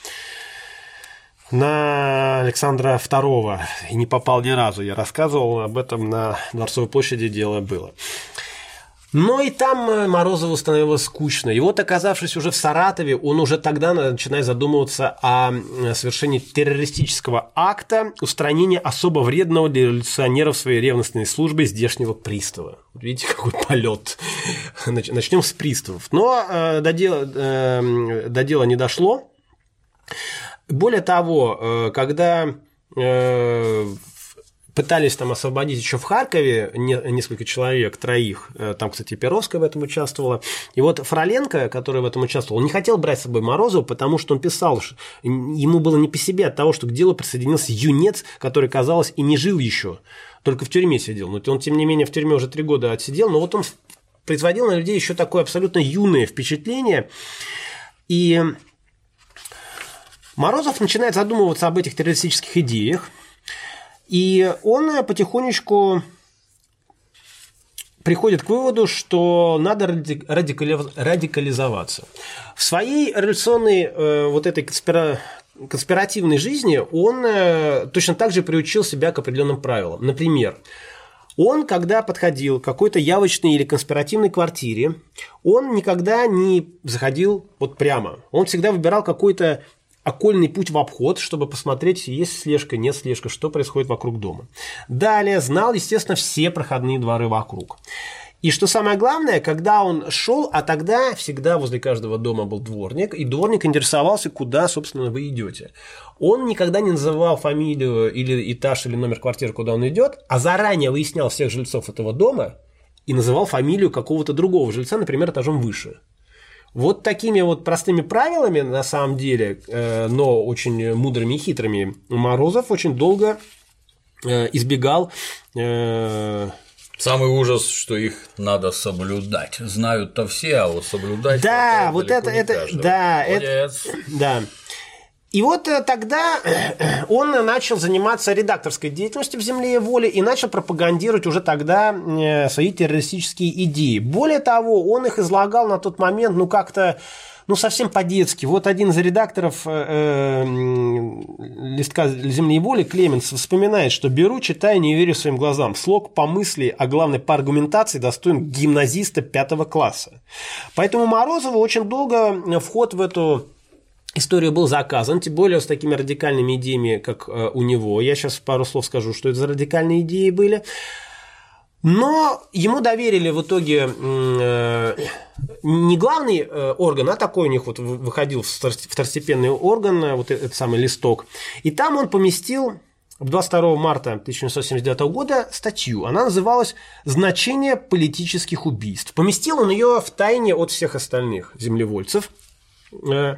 на Александра второго и не попал ни разу. Я рассказывал об этом на Дворцовой площади, дело было. Но и там Морозову становилось скучно. И вот, оказавшись уже в Саратове, он уже тогда начинает задумываться о совершении террористического акта устранения особо вредного для революционеров своей ревностной службы здешнего пристава. Вот видите, какой полет. Начнем с приставов. Но э, до, дела, э, до дела не дошло. Более того, когда пытались там освободить еще в Харькове несколько человек, троих, там, кстати, Перовская в этом участвовала, и вот Фроленко, который в этом участвовал, он не хотел брать с собой Морозова, потому что он писал, что ему было не по себе от того, что к делу присоединился юнец, который, казалось, и не жил еще, только в тюрьме сидел. Но он, тем не менее, в тюрьме уже три года отсидел, но вот он производил на людей еще такое абсолютно юное впечатление, и... Морозов начинает задумываться об этих террористических идеях, и он потихонечку приходит к выводу, что надо радикализоваться. В своей революционной э, вот этой конспира... конспиративной жизни он э, точно так же приучил себя к определенным правилам. Например, он, когда подходил к какой-то явочной или конспиративной квартире, он никогда не заходил вот прямо. Он всегда выбирал какой-то окольный путь в обход, чтобы посмотреть, есть слежка, нет слежка, что происходит вокруг дома. Далее знал, естественно, все проходные дворы вокруг. И что самое главное, когда он шел, а тогда всегда возле каждого дома был дворник, и дворник интересовался, куда, собственно, вы идете. Он никогда не называл фамилию или этаж, или номер квартиры, куда он идет, а заранее выяснял всех жильцов этого дома и называл фамилию какого-то другого жильца, например, этажом выше. Вот такими вот простыми правилами, на самом деле, э, но очень мудрыми и хитрыми, Морозов очень долго э, избегал. Э, Самый ужас, что их надо соблюдать. Знают-то все, а вот соблюдать. Да, вот это, это, да, это, да. И вот тогда он начал заниматься редакторской деятельностью в «Земле и воле» и начал пропагандировать уже тогда свои террористические идеи. Более того, он их излагал на тот момент, ну, как-то, ну, совсем по-детски. Вот один из редакторов э, листка «Земли и воли» Клеменс вспоминает, что беру, читаю, не верю своим глазам. Слог по мысли, а главное по аргументации достоин гимназиста пятого класса. Поэтому Морозову очень долго вход в эту историю был заказан, тем более с такими радикальными идеями, как э, у него. Я сейчас пару слов скажу, что это за радикальные идеи были. Но ему доверили в итоге э, не главный э, орган, а такой у них вот выходил второстепенный орган, э, вот этот самый листок. И там он поместил двадцать второго марта тысяча девятьсот семьдесят девятого года статью. Она называлась «Значение политических убийств». Поместил он ее в тайне от всех остальных землевольцев. Э,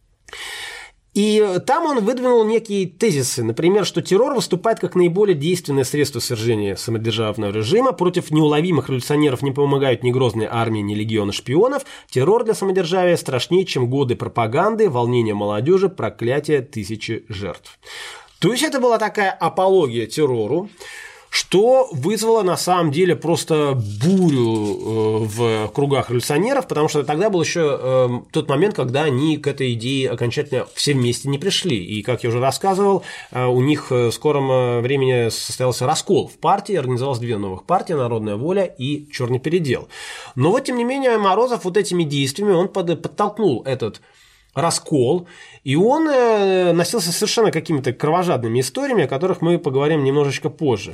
И там он выдвинул некие тезисы, например, что террор выступает как наиболее действенное средство свержения самодержавного режима, против неуловимых революционеров не помогают ни грозные армии, ни легионы шпионов, террор для самодержавия страшнее, чем годы пропаганды, волнения молодежи, проклятие тысячи жертв. То есть это была такая апология террору, что вызвало на самом деле просто бурю в кругах революционеров, потому что тогда был еще тот момент, когда они к этой идее окончательно все вместе не пришли. И, как я уже рассказывал, у них в скором времени состоялся раскол в партии, организовалось две новых партии: «Народная воля» и «Черный передел». Но вот, тем не менее, Морозов вот этими действиями он подтолкнул этот раскол, и он носился совершенно какими-то кровожадными историями, о которых мы поговорим немножечко позже.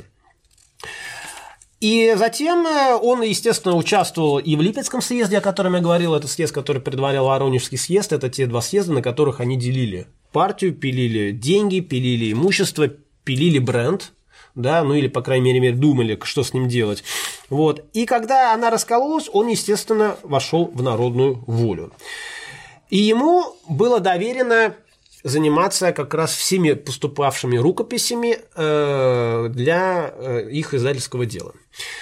И затем он, естественно, участвовал и в Липецком съезде, о котором я говорил. Это съезд, который предварял Воронежский съезд. Это те два съезда, на которых они делили партию, пилили деньги, пилили имущество, пилили бренд. Да, ну или, по крайней мере, думали, что с ним делать. Вот. И когда она раскололась, он, естественно, вошел в народную волю. И ему было доверено заниматься как раз всеми поступавшими рукописями для их издательского дела.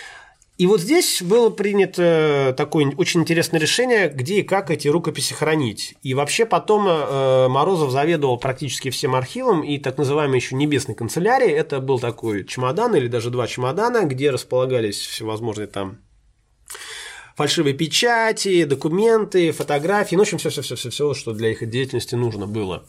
И вот здесь было принято такое очень интересное решение, где и как эти рукописи хранить. И вообще потом Морозов заведовал практически всем архивом и так называемой еще небесной канцелярией. Это был такой чемодан или даже два чемодана, где располагались всевозможные там фальшивые печати, документы, фотографии, ну, в общем, все-все-все-все, что для их деятельности нужно было.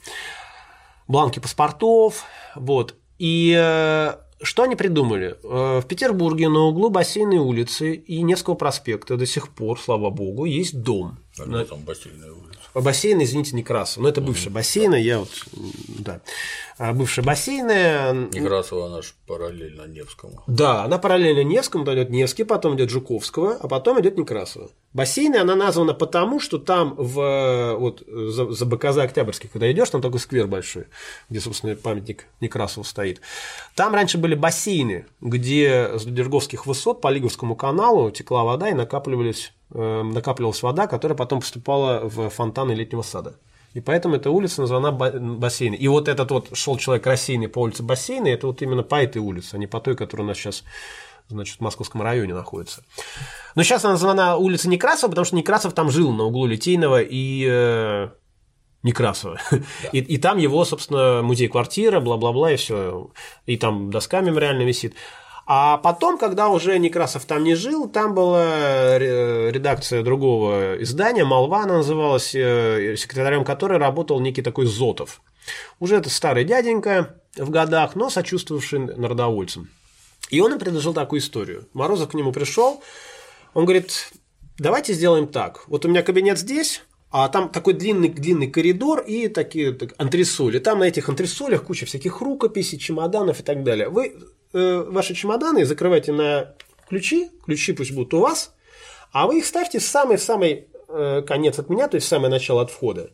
Бланки паспортов, вот. И э, что они придумали? Э, в Петербурге на углу Бассейной улицы и Невского проспекта до сих пор, слава богу, есть дом. А где там Бассейная улица? Бассейн, извините, Некрасова. Но это бывшая бассейна, я вот, да, бывшая бассейная. Некрасова, она же параллельно Невскому. Да, она параллельно Невскому, идет Невский, потом идет Жуковского, а потом идет Некрасова. Бассейны она названа потому, что там в, вот, за, за БКЗ Октябрьский, когда идешь, там такой сквер большой, где, собственно, памятник Некрасову стоит. Там раньше были бассейны, где с Дерговских высот по Лиговскому каналу текла вода и накапливались накапливалась вода, которая потом поступала в фонтаны летнего сада. И поэтому эта улица названа Бассейной. И вот этот вот шел человек рассеянный по улице Бассейной, это вот именно по этой улице, а не по той, которая у нас сейчас, значит, в Московском районе находится. Но сейчас она названа улица Некрасова, потому что Некрасов там жил на углу Литейного и э, Некрасова. Да. И, и там его, собственно, музей-квартира, бла-бла-бла, и все. И там доска мемориальная висит. А потом, когда уже Некрасов там не жил, там была редакция другого издания, «Молва» она называлась, секретарем которой работал некий такой Зотов. Уже это старый дяденька в годах, но сочувствовавший народовольцам. И он им предложил такую историю. Морозов к нему пришел, он говорит: давайте сделаем так. Вот у меня кабинет здесь, а там такой длинный, длинный коридор и такие так, антресоли. Там на этих антресолях куча всяких рукописей, чемоданов и так далее. Вы э, ваши чемоданы закрывайте на ключи, ключи пусть будут у вас, а вы их ставьте в самый-самый э, конец от меня, то есть в самое начало от входа.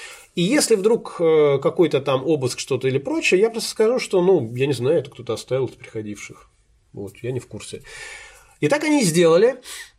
И если вдруг э, какой-то там обыск, что-то или прочее, я просто скажу, что, ну, я не знаю, это кто-то оставил из приходивших. Вот, я не в курсе. И так они и сделали.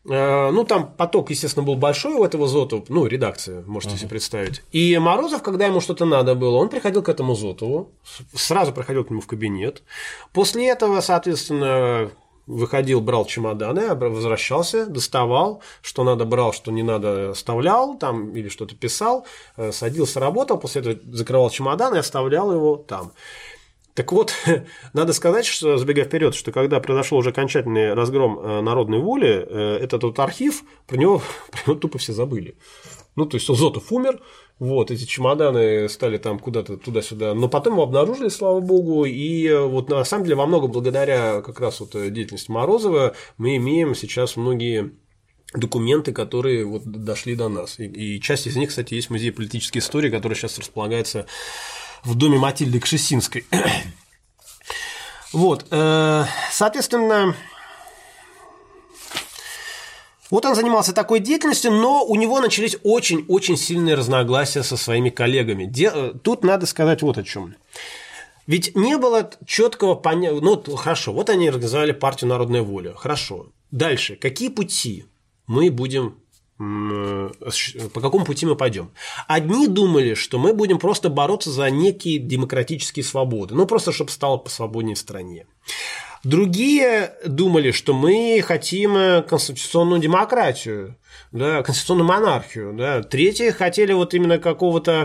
Ну, там поток, естественно, был большой у этого Зотова, ну, редакция, можете uh-huh. себе представить. И Морозов, когда ему что-то надо было, он приходил к этому Зотову, сразу приходил к нему в кабинет. После этого, соответственно, выходил, брал чемоданы, возвращался, доставал, что надо брал, что не надо оставлял, там, или что-то писал, садился, работал, после этого закрывал чемодан и оставлял его там. Так вот, надо сказать, что, забегая вперед, что когда произошел уже окончательный разгром народной воли, этот вот архив, про него, про него тупо все забыли. Ну, то есть Зотов умер, вот, эти чемоданы стали там куда-то туда-сюда, но потом его обнаружили, слава богу, и вот на самом деле во многом благодаря как раз вот деятельности Морозова мы имеем сейчас многие документы, которые вот дошли до нас. И, и часть из них, кстати, есть в Музее политической истории, который сейчас располагается в доме Матильды Кшесинской. Вот, соответственно, вот он занимался такой деятельностью, но у него начались очень-очень сильные разногласия со своими коллегами. Тут надо сказать вот о чем. Ведь не было четкого понятия. Ну, хорошо, вот они организовали партию «Народная воля». Хорошо. Дальше. Какие пути мы будем. По какому пути мы пойдем? Одни думали, что мы будем просто бороться за некие демократические свободы, ну просто чтобы стало посвободнее в стране. Другие думали, что мы хотим конституционную демократию, да, конституционную монархию. Да. Третьи хотели вот именно какого-то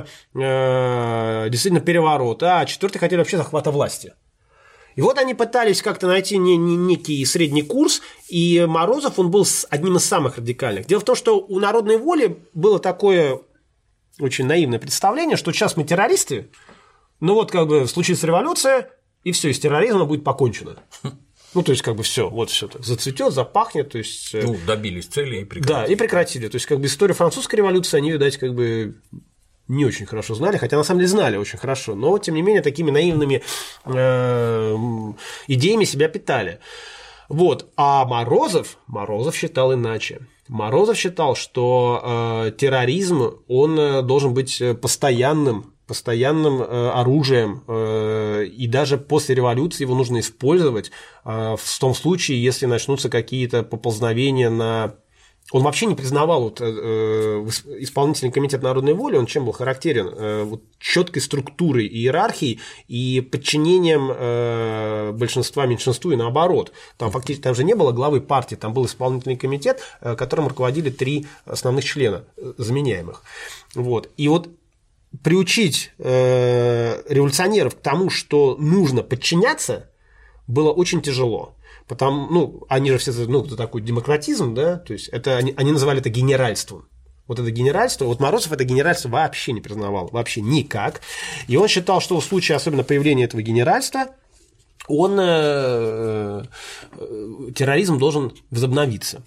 э, действительно переворота, а четвертые хотели вообще захвата власти. И вот они пытались как-то найти не, не, некий средний курс, и Морозов, он был одним из самых радикальных. Дело в том, что у народной воли было такое очень наивное представление, что сейчас мы террористы, ну вот как бы случится революция, и все, и с терроризмом будет покончено. Ну, то есть, как бы все, вот все так зацветет, запахнет, то есть. Ну, добились цели и прекратили. Да, и прекратили. То есть, как бы историю французской революции они, видать, как бы не очень хорошо знали, хотя на самом деле знали очень хорошо, но тем не менее такими наивными э, идеями себя питали. Вот. А Морозов, Морозов считал иначе. Морозов считал, что э, терроризм, он должен быть постоянным, постоянным э, оружием, э, и даже после революции его нужно использовать э, в том случае, если начнутся какие-то поползновения на. Он вообще не признавал вот, э, исполнительный комитет народной воли, он чем был характерен? Э, вот, четкой структурой и иерархией и подчинением э, большинства меньшинству и наоборот. Там фактически там же не было главы партии, там был исполнительный комитет, э, которым руководили три основных члена э, заменяемых. Вот. И вот приучить э, революционеров к тому, что нужно подчиняться, было очень тяжело. Потому, ну, они же все, ну, это такой демократизм, да, то есть это, они, они называли это генеральством. Вот это генеральство, вот Морозов это генеральство вообще не признавал, вообще никак. И он считал, что в случае особенно появления этого генеральства, он, э, э, терроризм должен возобновиться.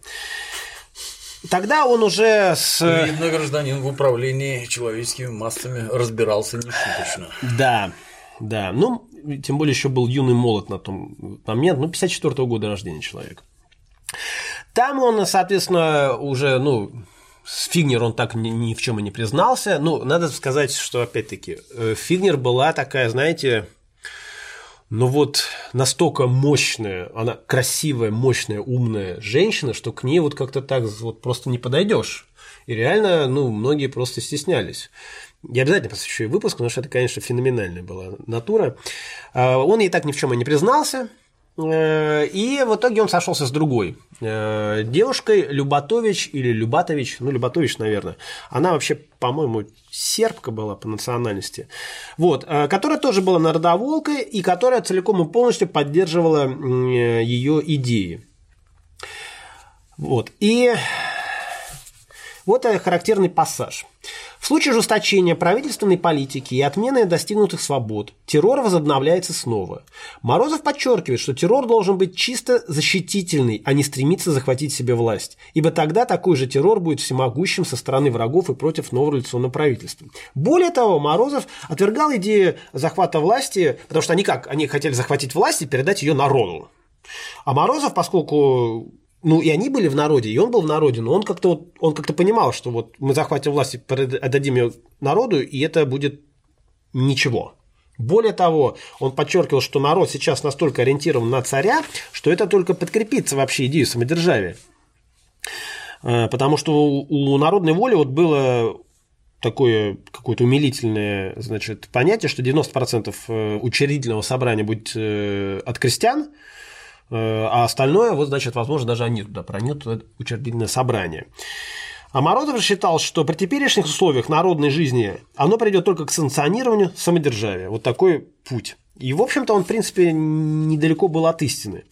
Тогда он уже с… Видно, гражданин в управлении человеческими массами разбирался нешуточно. Да, да, ну… Тем более еще был юный молод на том момент, ну, пятьдесят четвёртого года рождения человек. Там он, соответственно, уже, ну, с Фигнер он так ни, ни в чем и не признался. Ну, надо сказать, что, опять-таки, Фигнер была такая, знаете, ну вот настолько мощная, она красивая, мощная, умная женщина, что к ней вот как-то так вот просто не подойдешь. И реально, ну, многие просто стеснялись. Я обязательно посвящу ей выпуск, потому что это, конечно, феноменальная была натура. Он ей так ни в чем и не признался. И в итоге он сошелся с другой девушкой, Любатович или Любатович, ну, Любатович, наверное. Она вообще, по-моему, сербка была по национальности. Вот, которая тоже была народоволкой и которая целиком и полностью поддерживала ее идеи. Вот. И вот характерный пассаж. В случае ужесточения правительственной политики и отмены достигнутых свобод террор возобновляется снова. Морозов подчеркивает, что террор должен быть чисто защитительный, а не стремиться захватить себе власть, ибо тогда такой же террор будет всемогущим со стороны врагов и против нового революционного правительства. Более того, Морозов отвергал идею захвата власти, потому что они как? Они хотели захватить власть и передать ее народу. А Морозов, поскольку… Ну, и они были в народе, и он был в народе, но он как-то, вот, он как-то понимал, что вот мы захватим власть и отдадим ее народу, и это будет ничего. Более того, он подчеркивал, что народ сейчас настолько ориентирован на царя, что это только подкрепится вообще идею самодержавия. Потому что у народной воли вот было такое какое-то умилительное, значит, понятие, что девяносто процентов учредительного собрания будет от крестьян, а остальное, вот, значит, возможно, даже они туда проникнут, туда учредительное собрание. А Морозов же считал, что при теперешних условиях народной жизни оно придет только к санкционированию самодержавия. Вот такой путь И, в общем-то, он, в принципе, недалеко был от истины.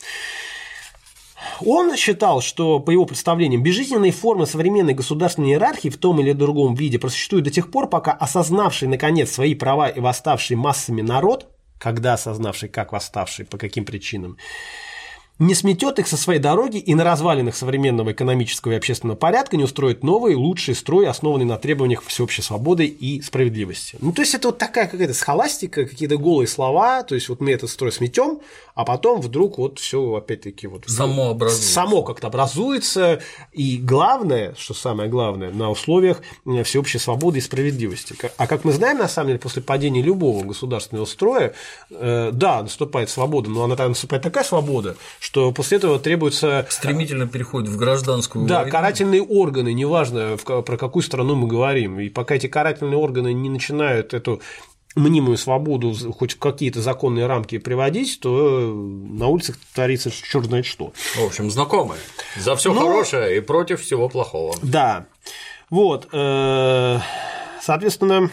Он считал, что, по его представлениям, безжизненные формы современной государственной иерархии в том или другом виде просуществуют до тех пор, пока осознавший, наконец, свои права и восставший массами народ, когда осознавший, как восставший, по каким причинам, не сметет их со своей дороги и на развалинах современного экономического и общественного порядка не устроит новый, лучший строй, основанный на требованиях всеобщей свободы и справедливости. Ну, то есть, это вот такая какая-то схоластика, какие-то голые слова, то есть, вот мы этот строй сметем, а потом вдруг вот все опять-таки вот само образуется. Само как-то образуется, и главное, что самое главное, на условиях всеобщей свободы и справедливости. А как мы знаем, на самом деле, после падения любого государственного строя, э, да, наступает свобода, но она там наступает такая свобода, что после этого требуется… Стремительно переходит в гражданскую да, войну. Карательные органы, неважно, про какую страну мы говорим. И пока эти карательные органы не начинают эту мнимую свободу хоть в какие-то законные рамки приводить, то на улицах творится черт знает что. В общем, знакомые. За все Но... хорошее и против всего плохого. Да. Вот. Соответственно…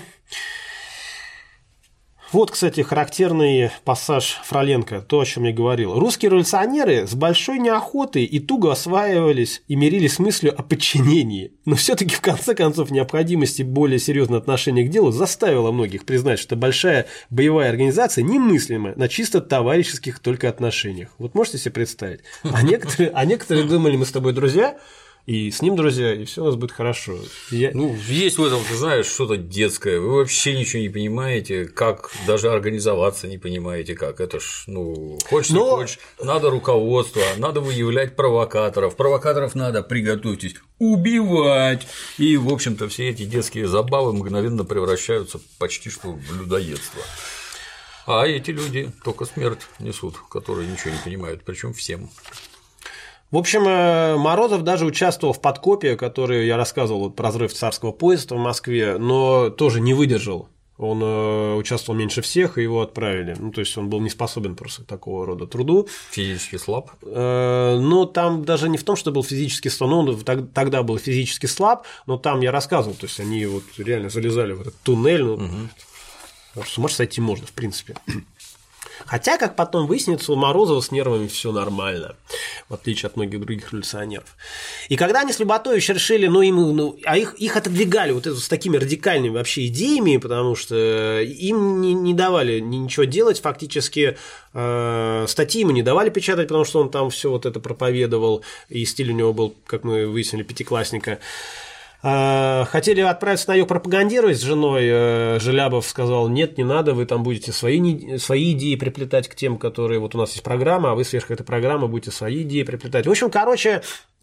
Вот, кстати, характерный пассаж Фроленко, то, о чем я говорил. Русские революционеры с большой неохотой и туго осваивались и мирились с мыслью о подчинении. Но все-таки в конце концов необходимость и более серьезное отношение к делу заставила многих признать, что большая боевая организация немыслима на чисто товарищеских только отношениях. Вот можете себе представить? А некоторые, а некоторые думали, мы с тобой друзья, и с ним, друзья, и все у нас будет хорошо. Я... Ну, есть в этом, ты знаешь, что-то детское. Вы вообще ничего не понимаете, как даже организоваться не понимаете, как. Это ж, ну, хочешь, не Но... хочешь, надо руководство, надо выявлять провокаторов. Провокаторов надо, приготовьтесь, убивать. И, в общем-то, все эти детские забавы мгновенно превращаются почти что в людоедство. А эти люди только смерть несут, которые ничего не понимают, причем всем. В общем, Морозов даже участвовал в подкопе, который я рассказывал про разрыв царского поезда в Москве, но тоже не выдержал. Он участвовал меньше всех, и его отправили. Ну, то есть он был не способен просто к такого рода труду. Физически слаб? Ну, там даже не в том, что был физически слаб, ну, он тогда был физически слаб, но там я рассказывал, то есть они вот реально залезали в этот туннель. Ну, угу. С ума сойти можно, в принципе. Хотя, как потом выяснится, у Морозова с нервами все нормально, в отличие от многих других революционеров. И когда они с Люботовичем решили, ну, им, ну а их, их отодвигали вот это, с такими радикальными вообще идеями, потому что им не, не давали ничего делать, фактически э, статьи ему не давали печатать, потому что он там все вот это проповедовал, и стиль у него был, как мы выяснили, пятиклассника. Хотели отправиться на юг пропагандировать с женой, Желябов сказал, нет, не надо, вы там будете свои, свои идеи приплетать к тем, которые, вот у нас есть программа, а вы сверх этой программы будете свои идеи приплетать. В общем, короче,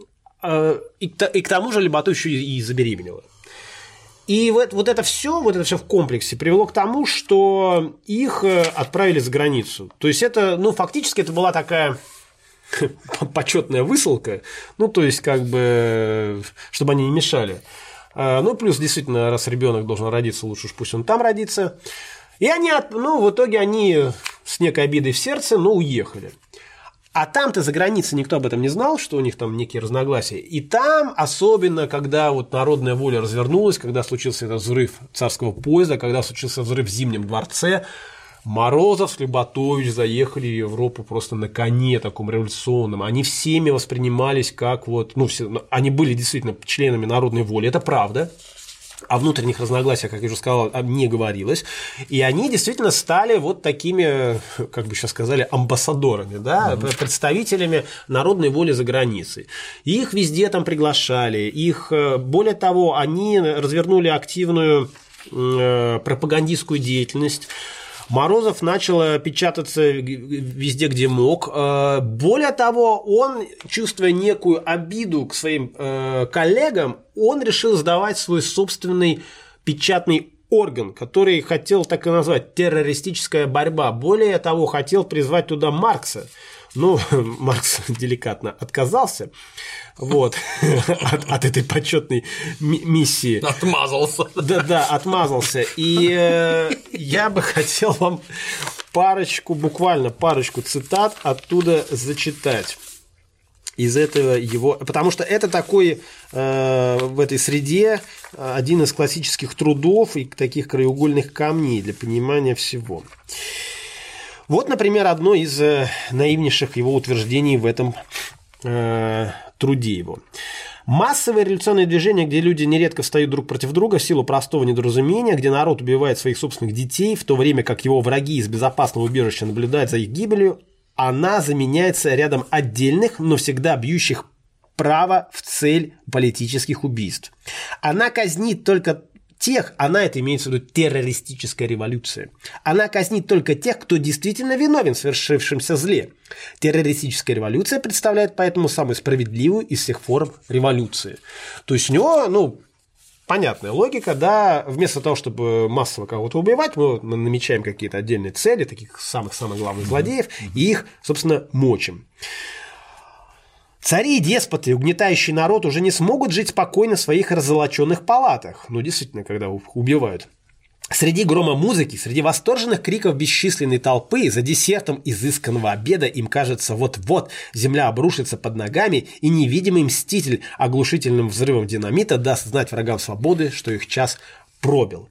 и к тому же Люботович и забеременела. И вот, вот это все, вот это все в комплексе привело к тому, что их отправили за границу. То есть это, ну, фактически это была такая почетная высылка, ну, то есть, как бы, чтобы они не мешали. Ну, плюс, действительно, раз ребенок должен родиться, лучше уж пусть он там родится. И они, ну, в итоге они с некой обидой в сердце, ну, уехали. А там-то за границей никто об этом не знал, что у них там некие разногласия. И там, особенно, когда вот народная воля развернулась, когда случился этот взрыв царского поезда, когда случился взрыв в Зимнем дворце, Морозов с Люботович заехали в Европу просто на коне таком революционном. Они всеми воспринимались как вот, ну, все, они были действительно членами народной воли, это правда. О внутренних разногласиях, как я уже сказал, не говорилось. И они действительно стали вот такими, как бы сейчас сказали, амбассадорами, да, mm-hmm. представителями народной воли за границей. Их везде там приглашали. Их, более того, они развернули активную пропагандистскую деятельность. Морозов начал печататься везде, где мог. Более того, он, чувствуя некую обиду к своим коллегам, он решил сдавать свой собственный печатный орган, который хотел так и назвать террористическая борьба. Более того, хотел призвать туда Маркса. Ну, Маркс деликатно отказался вот, от, от этой почетной миссии. Отмазался. Да-да, отмазался. И э, я бы хотел вам парочку, буквально парочку цитат оттуда зачитать. Из этого его… Потому что это такой э, в этой среде один из классических трудов и таких краеугольных камней для понимания всего. Вот, например, одно из э, наивнейших его утверждений в этом э, труде его. Массовые революционные движения, где люди нередко встают друг против друга в силу простого недоразумения, где народ убивает своих собственных детей, в то время как его враги из безопасного убежища наблюдают за их гибелью, она заменяется рядом отдельных, но всегда бьющих право в цель политических убийств. Она казнит только тех, она это имеется в виду террористическая революция. Она казнит только тех, кто действительно виновен в совершившемся зле. Террористическая революция представляет поэтому самую справедливую из всех форм революции. То есть у него, ну, понятная логика, да, вместо того, чтобы массово кого-то убивать, мы намечаем какие-то отдельные цели, таких самых-самых главных злодеев, и их, собственно, мочим. Цари и деспоты, угнетающий народ, уже не смогут жить спокойно в своих раззолоченных палатах. Ну, действительно, когда убивают. Среди грома музыки, среди восторженных криков бесчисленной толпы, за десертом изысканного обеда им кажется, вот-вот земля обрушится под ногами, и невидимый мститель оглушительным взрывом динамита даст знать врагам свободы, что их час пробил.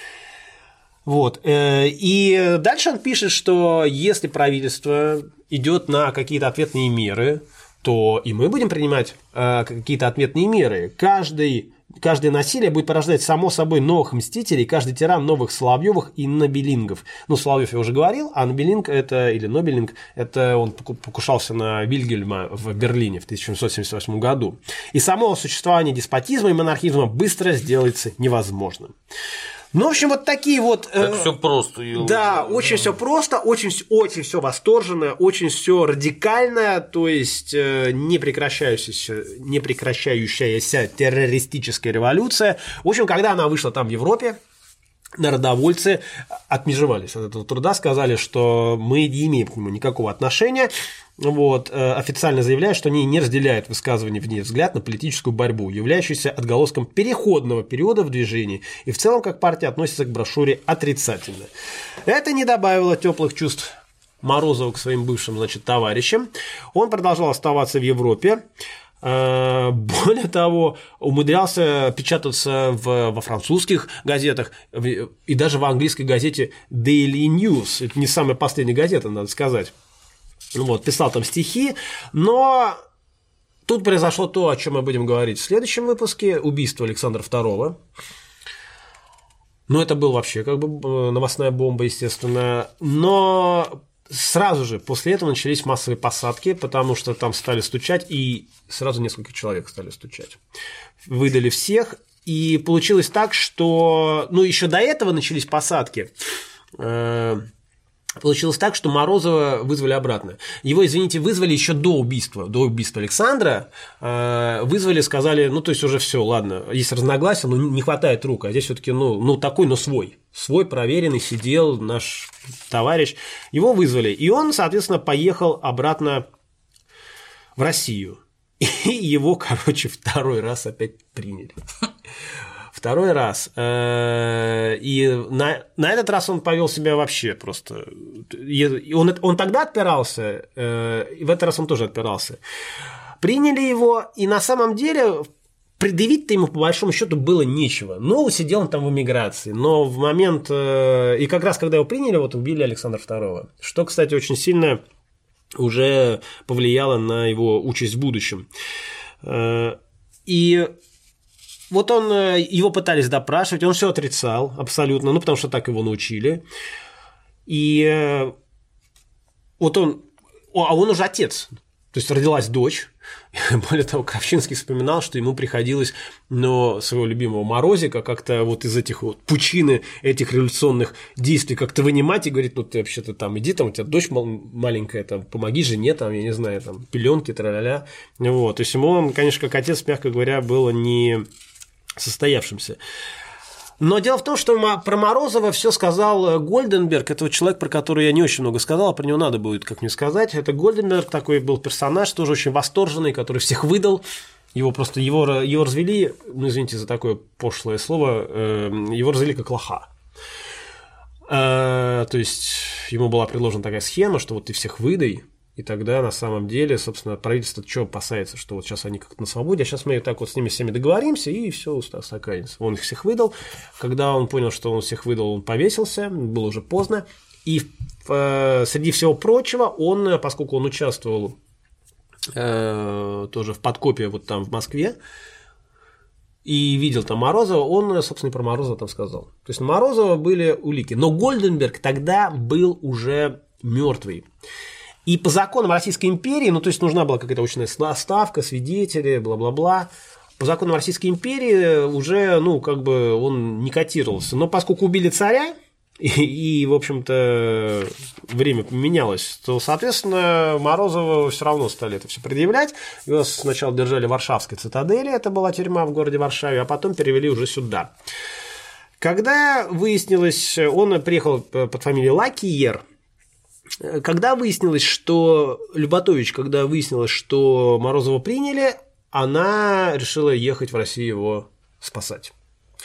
Вот. И дальше он пишет, что если правительство идет на какие-то ответные меры, то и мы будем принимать э, какие-то ответные меры. Каждый, каждое насилие будет порождать само собой новых мстителей, каждый тиран новых Соловьевых и Нобелингов. Ну, Соловьев я уже говорил, а Нобелинг это, или Нобелинг, это он покушался на Вильгельма в Берлине в тысяча семьсот семьдесят восьмом году. И само существование деспотизма и монархизма быстро сделается невозможным. Ну, в общем, вот такие вот... Так э, все просто. Елы. Да, очень все просто, очень, очень все восторженно, очень все радикально, то есть э, не прекращающаяся, не прекращающаяся террористическая революция. В общем, когда она вышла там в Европе, народовольцы отмежевались от этого труда, сказали, что мы не имеем к нему никакого отношения. Вот, официально заявляют, что они не разделяют высказывания в ней взгляд на политическую борьбу, являющуюся отголоском переходного периода в движении, и в целом как партия относится к брошюре отрицательно. Это не добавило теплых чувств Морозову к своим бывшим, значит, товарищам. Он продолжал оставаться в Европе. Более того, умудрялся печататься в, во французских газетах и даже в английской газете Daily News. Это не самая последняя газета, надо сказать. Вот, писал там стихи, но тут произошло то, о чем мы будем говорить в следующем выпуске: убийство Александра второго. Ну, это был вообще как бы новостная бомба, естественно. Но сразу же после этого начались массовые посадки, потому что там стали стучать, и сразу несколько человек стали стучать. Выдали всех, и получилось так, что, ну, еще до этого начались посадки. Получилось так, что Морозова вызвали обратно. Его, извините, вызвали еще до убийства, до убийства Александра. Вызвали, сказали, ну, то есть уже все, ладно, есть разногласия, но не хватает рук. А здесь все-таки, ну, ну, такой, но свой. Свой, проверенный, сидел наш товарищ. Его вызвали. И он, соответственно, поехал обратно в Россию. И его, короче, второй раз опять приняли. Второй раз. И на, на этот раз он повел себя вообще просто. Он, он тогда отпирался, и в этот раз он тоже отпирался. Приняли его, и на самом деле предъявить-то ему по большому счету было нечего. Ну, сидел он там в эмиграции. Но в момент. И как раз когда его приняли, вот убили Александра второго. Что, кстати, очень сильно уже повлияло на его участь в будущем. И. Вот он, его пытались допрашивать, он все отрицал абсолютно, ну, потому что так его научили. И вот он, а он уже отец, то есть родилась дочь. Более того, Кравчинский вспоминал, что ему приходилось, но своего любимого Морозика как-то вот из этих вот пучины этих революционных действий как-то вынимать и говорит, ну, ты вообще-то там иди, там у тебя дочь маленькая, там, помоги жене, там, я не знаю, там, пеленки, тра-ля-ля. Вот, то есть ему он, конечно, как отец, мягко говоря, было не состоявшимся. Но дело в том, что про Морозова все сказал Гольденберг, это вот человек, про который я не очень много сказал, а про него надо будет как мне сказать. Это Гольденберг, такой был персонаж, тоже очень восторженный, который всех выдал. Его просто его, его развели, ну извините за такое пошлое слово, его развели как лоха. То есть ему была предложена такая схема, что вот ты всех выдай. И тогда, на самом деле, собственно, правительство что опасается, что вот сейчас они как-то на свободе, а сейчас мы так вот с ними всеми договоримся, и все устаканится. Он их всех выдал. Когда он понял, что он всех выдал, он повесился, было уже поздно. И э, среди всего прочего, он, поскольку он участвовал э, тоже в подкопе вот там в Москве, и видел там Морозова, он, собственно, и про Морозова там сказал. То есть на Морозова были улики. Но Гольденберг тогда был уже мертвый. И по законам Российской империи, ну, то есть нужна была какая-то очная ставка, свидетели, бла-бла-бла. По законам Российской империи уже, ну, как бы он не котировался. Но поскольку убили царя, и, и в общем-то, время поменялось, то, соответственно, Морозова все равно стали это все предъявлять. Его сначала держали в Варшавской цитадели, это была тюрьма в городе Варшаве, а потом перевели уже сюда. Когда выяснилось, он приехал под фамилией Лакиер, когда выяснилось, что Люботович, когда выяснилось, что Морозова приняли, она решила ехать в Россию его спасать.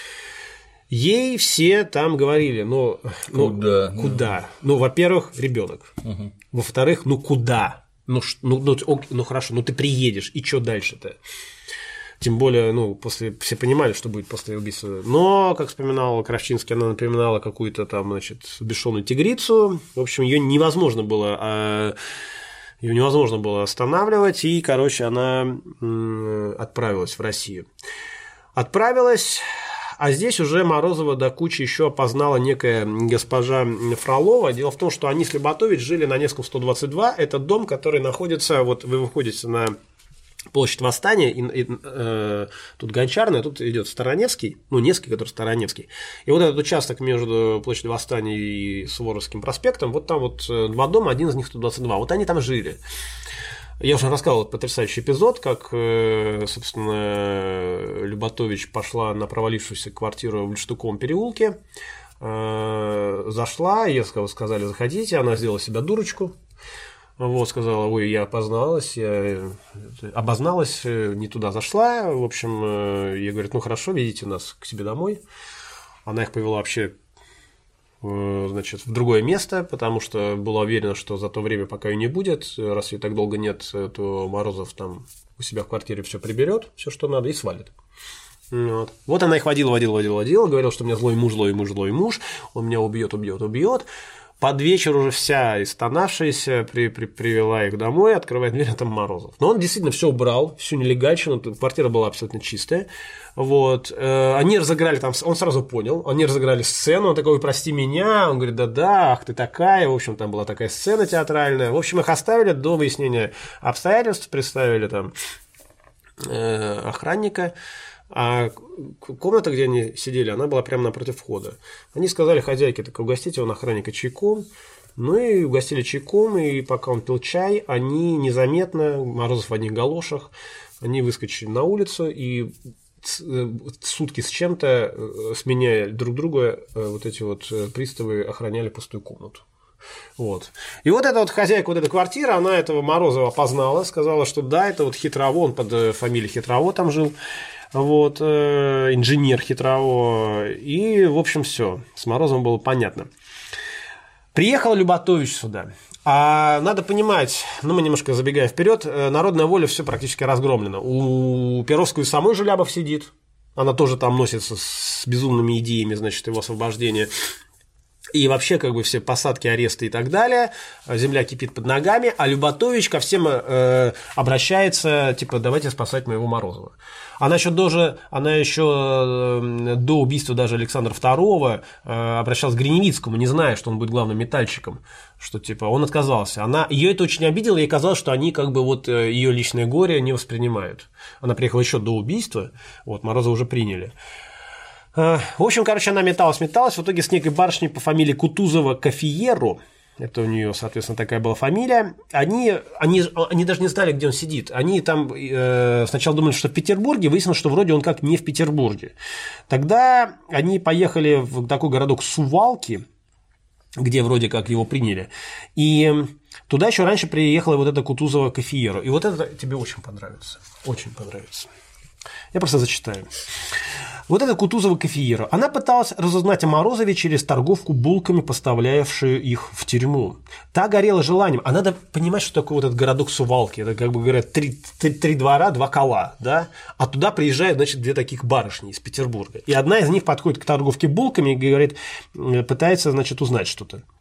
Ей все там говорили, ну, куда? Ну, куда? Ну, во-первых, ребенок. Угу. Во-вторых, ну куда? Ну, ну, ну, ну хорошо, ну ты приедешь, и что дальше-то? Тем более, ну, после, все понимали, что будет после убийства. Но, как вспоминала Кравчинский, она напоминала какую-то там, значит, бесшовную тигрицу. В общем, ее невозможно было, а... ее невозможно было останавливать, и, короче, она отправилась в Россию. Отправилась. А здесь уже Морозова до кучи еще опознала некая госпожа Фролова. Дело в том, что они с Люботович жили на Невском сто двадцать два. Это дом, который находится, вот вы выходите на площадь Восстания, и, и, э, тут Гончарная, тут идет Староневский, ну, Невский, который Староневский. И вот этот участок между площадью Восстания и Суворовским проспектом, вот там вот два дома, один из них сто двадцать два. Вот они там жили. Я уже рассказывал потрясающий эпизод, как, собственно, Люботович пошла на провалившуюся квартиру в Льштуковом переулке, зашла, ей сказали, заходите, она сделала себя дурочку, вот, сказала, ой, я опозналась, я обозналась, не туда зашла, в общем, ей говорят, ну хорошо, ведите нас к себе домой, она их повела вообще, значит, в другое место, потому что была уверена, что за то время, пока ее не будет, раз ее так долго нет, то Морозов там у себя в квартире все приберет, все, что надо, и свалит. Вот. Вот она их водила, водила, водила, водила, говорила, что у меня злой муж, злой муж, злой муж, он меня убьет, убьет, убьет. Под вечер уже вся истонавшаяся при, при, привела их домой, открывает дверь, а там Морозов. Но он действительно все убрал, всю нелегальщину, квартира была абсолютно чистая. Вот. Они разыграли там, он сразу понял, они разыграли сцену, он такой, ой, прости меня, он говорит, да-да, ах ты такая, в общем, там была такая сцена театральная. В общем, их оставили до выяснения обстоятельств, представили там э, охранника. А комната, где они сидели, она была прямо напротив входа. Они сказали хозяйке, так угостите он охранника чайком. Ну и угостили чайком, и пока он пил чай, они незаметно, Морозов в одних галошах, они выскочили на улицу и сутки с чем-то, сменяя друг друга, вот эти вот приставы охраняли пустую комнату. Вот. И вот эта вот хозяйка вот этой квартиры, она этого Морозова опознала, сказала, что да, это вот Хитрово, он под фамилией Хитрово там жил. Вот, э, инженер Хитрово, и, в общем, все, с Морозовым было понятно. Приехал Люботович сюда, а надо понимать, ну, мы немножко забегая вперед, народная воля все практически разгромлена. У Перовского и самой Желябов сидит, она тоже там носится с безумными идеями, значит, его освобождения. И вообще, как бы, все посадки, аресты и так далее, земля кипит под ногами, а Люботович ко всем э, обращается, типа, давайте спасать моего Морозова. Она еще, даже, она еще э, до убийства даже Александра второго э, обращалась к Гриневицкому, не зная, что он будет главным метальщиком, что, типа, он отказался. Она, ее это очень обидело, ей казалось, что они, как бы, вот, ее личное горе не воспринимают. Она приехала еще до убийства, вот, Морозова уже приняли. В общем, короче, она металась-металась, в итоге с некой барышней по фамилии Кутузова-Кафиеру, это у нее, соответственно, такая была фамилия, они, они, они даже не знали, где он сидит. Они там э, сначала думали, что в Петербурге, выяснилось, что вроде он как не в Петербурге. Тогда они поехали в такой городок Сувалки, где вроде как его приняли, и туда еще раньше приехала вот эта Кутузова-Кафиеру. И вот это тебе очень понравится, очень понравится. Я просто зачитаю. Вот эта Кутузова-Кафиера, она пыталась разузнать о Морозове через торговку булками, поставлявшую их в тюрьму. Та горела желанием. А надо понимать, что такое вот этот городок Сувалки. Это, как бы говорят, три, три, три двора, два кола, да? А туда приезжают, значит, две таких барышни из Петербурга. И одна из них подходит к торговке булками и говорит, пытается, значит, узнать что-то.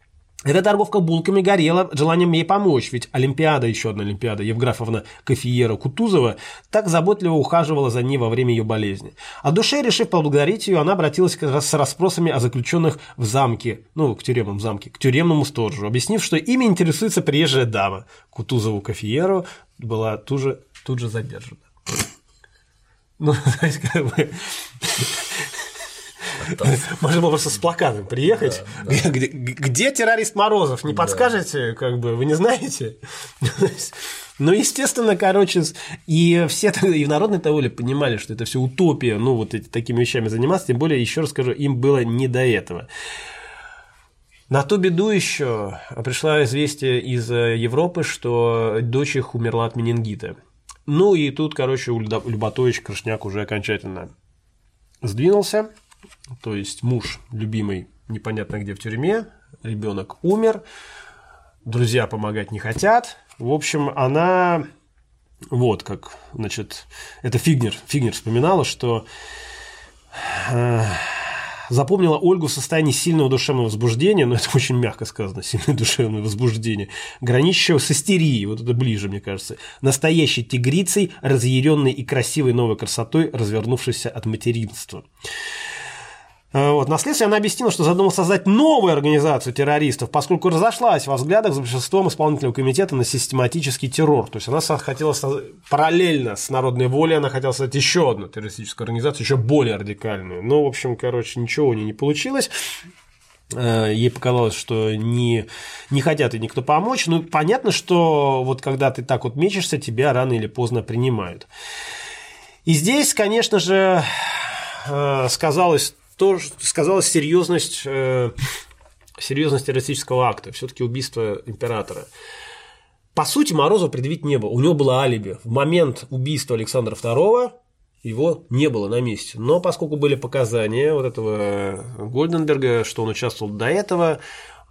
Эта торговка булками горела желанием ей помочь, ведь Олимпиада, еще одна Олимпиада, Евграфовна Кофиера-Кутузова так заботливо ухаживала за ней во время ее болезни. От души, решив поблагодарить ее, она обратилась с расспросами о заключенных в замке, ну, к тюремному замке, к тюремному сторожу, объяснив, что ими интересуется приезжая дама. Кутузову Кофиеру была тут же, тут же задержана. Ну, знаете, как бы... Можно было просто с плакатом приехать. Да, да. Где, где, где террорист Морозов? Не подскажете, да. Как бы, вы не знаете? Ну, естественно, короче, и все и в народной воле понимали, что это все утопия, ну, вот эти, такими вещами заниматься, тем более, еще раз скажу, им было не до этого. На ту беду еще пришло известие из Европы, что дочь их умерла от менингита. Ну, и тут, короче, у Люботовича Крышняк уже окончательно сдвинулся. То есть муж любимый непонятно где в тюрьме, ребенок умер, друзья помогать не хотят. В общем, она вот как, значит, это Фигнер, Фигнер вспоминала, что э, запомнила Ольгу в состоянии сильного душевного возбуждения, но это очень мягко сказано, сильное душевное возбуждение, граничащего с истерией, вот это ближе, мне кажется, настоящей тигрицей, разъяренной и красивой новой красотой, развернувшейся от материнства. Вот. На следствии она объяснила, что задумала создать новую организацию террористов, поскольку разошлась во взглядах с большинством исполнительного комитета на систематический террор. То есть она хотела параллельно с народной волей, она хотела создать еще одну террористическую организацию, еще более радикальную. Но, в общем, короче, ничего у нее не получилось. Ей показалось, что не, не хотят и никто помочь. Ну, понятно, что вот когда ты так вот мечешься, тебя рано или поздно принимают. И здесь, конечно же, сказалось то, сказалась серьезность, э, серьезность террористического акта, все-таки убийство императора. По сути, Морозова предъявить не было. У него было алиби. В момент убийства Александра второго его не было на месте. Но поскольку были показания вот этого Гольденберга, что он участвовал до этого, э,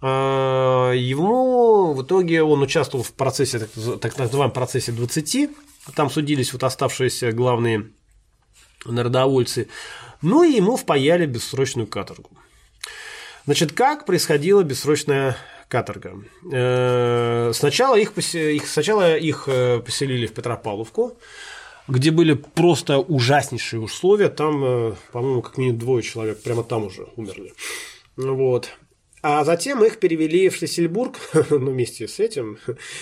ему в итоге он участвовал в процессе, так, так называемом процессе двадцати. Там судились вот оставшиеся главные народовольцы. Ну и ему впаяли бессрочную каторгу. Значит, как происходила бессрочная каторга? Сначала их, их, сначала их поселили в Петропавловку, где были просто ужаснейшие условия. Там, по-моему, как минимум двое человек прямо там уже умерли. Вот. А затем их перевели в Шлиссельбург, ну, вместе с этим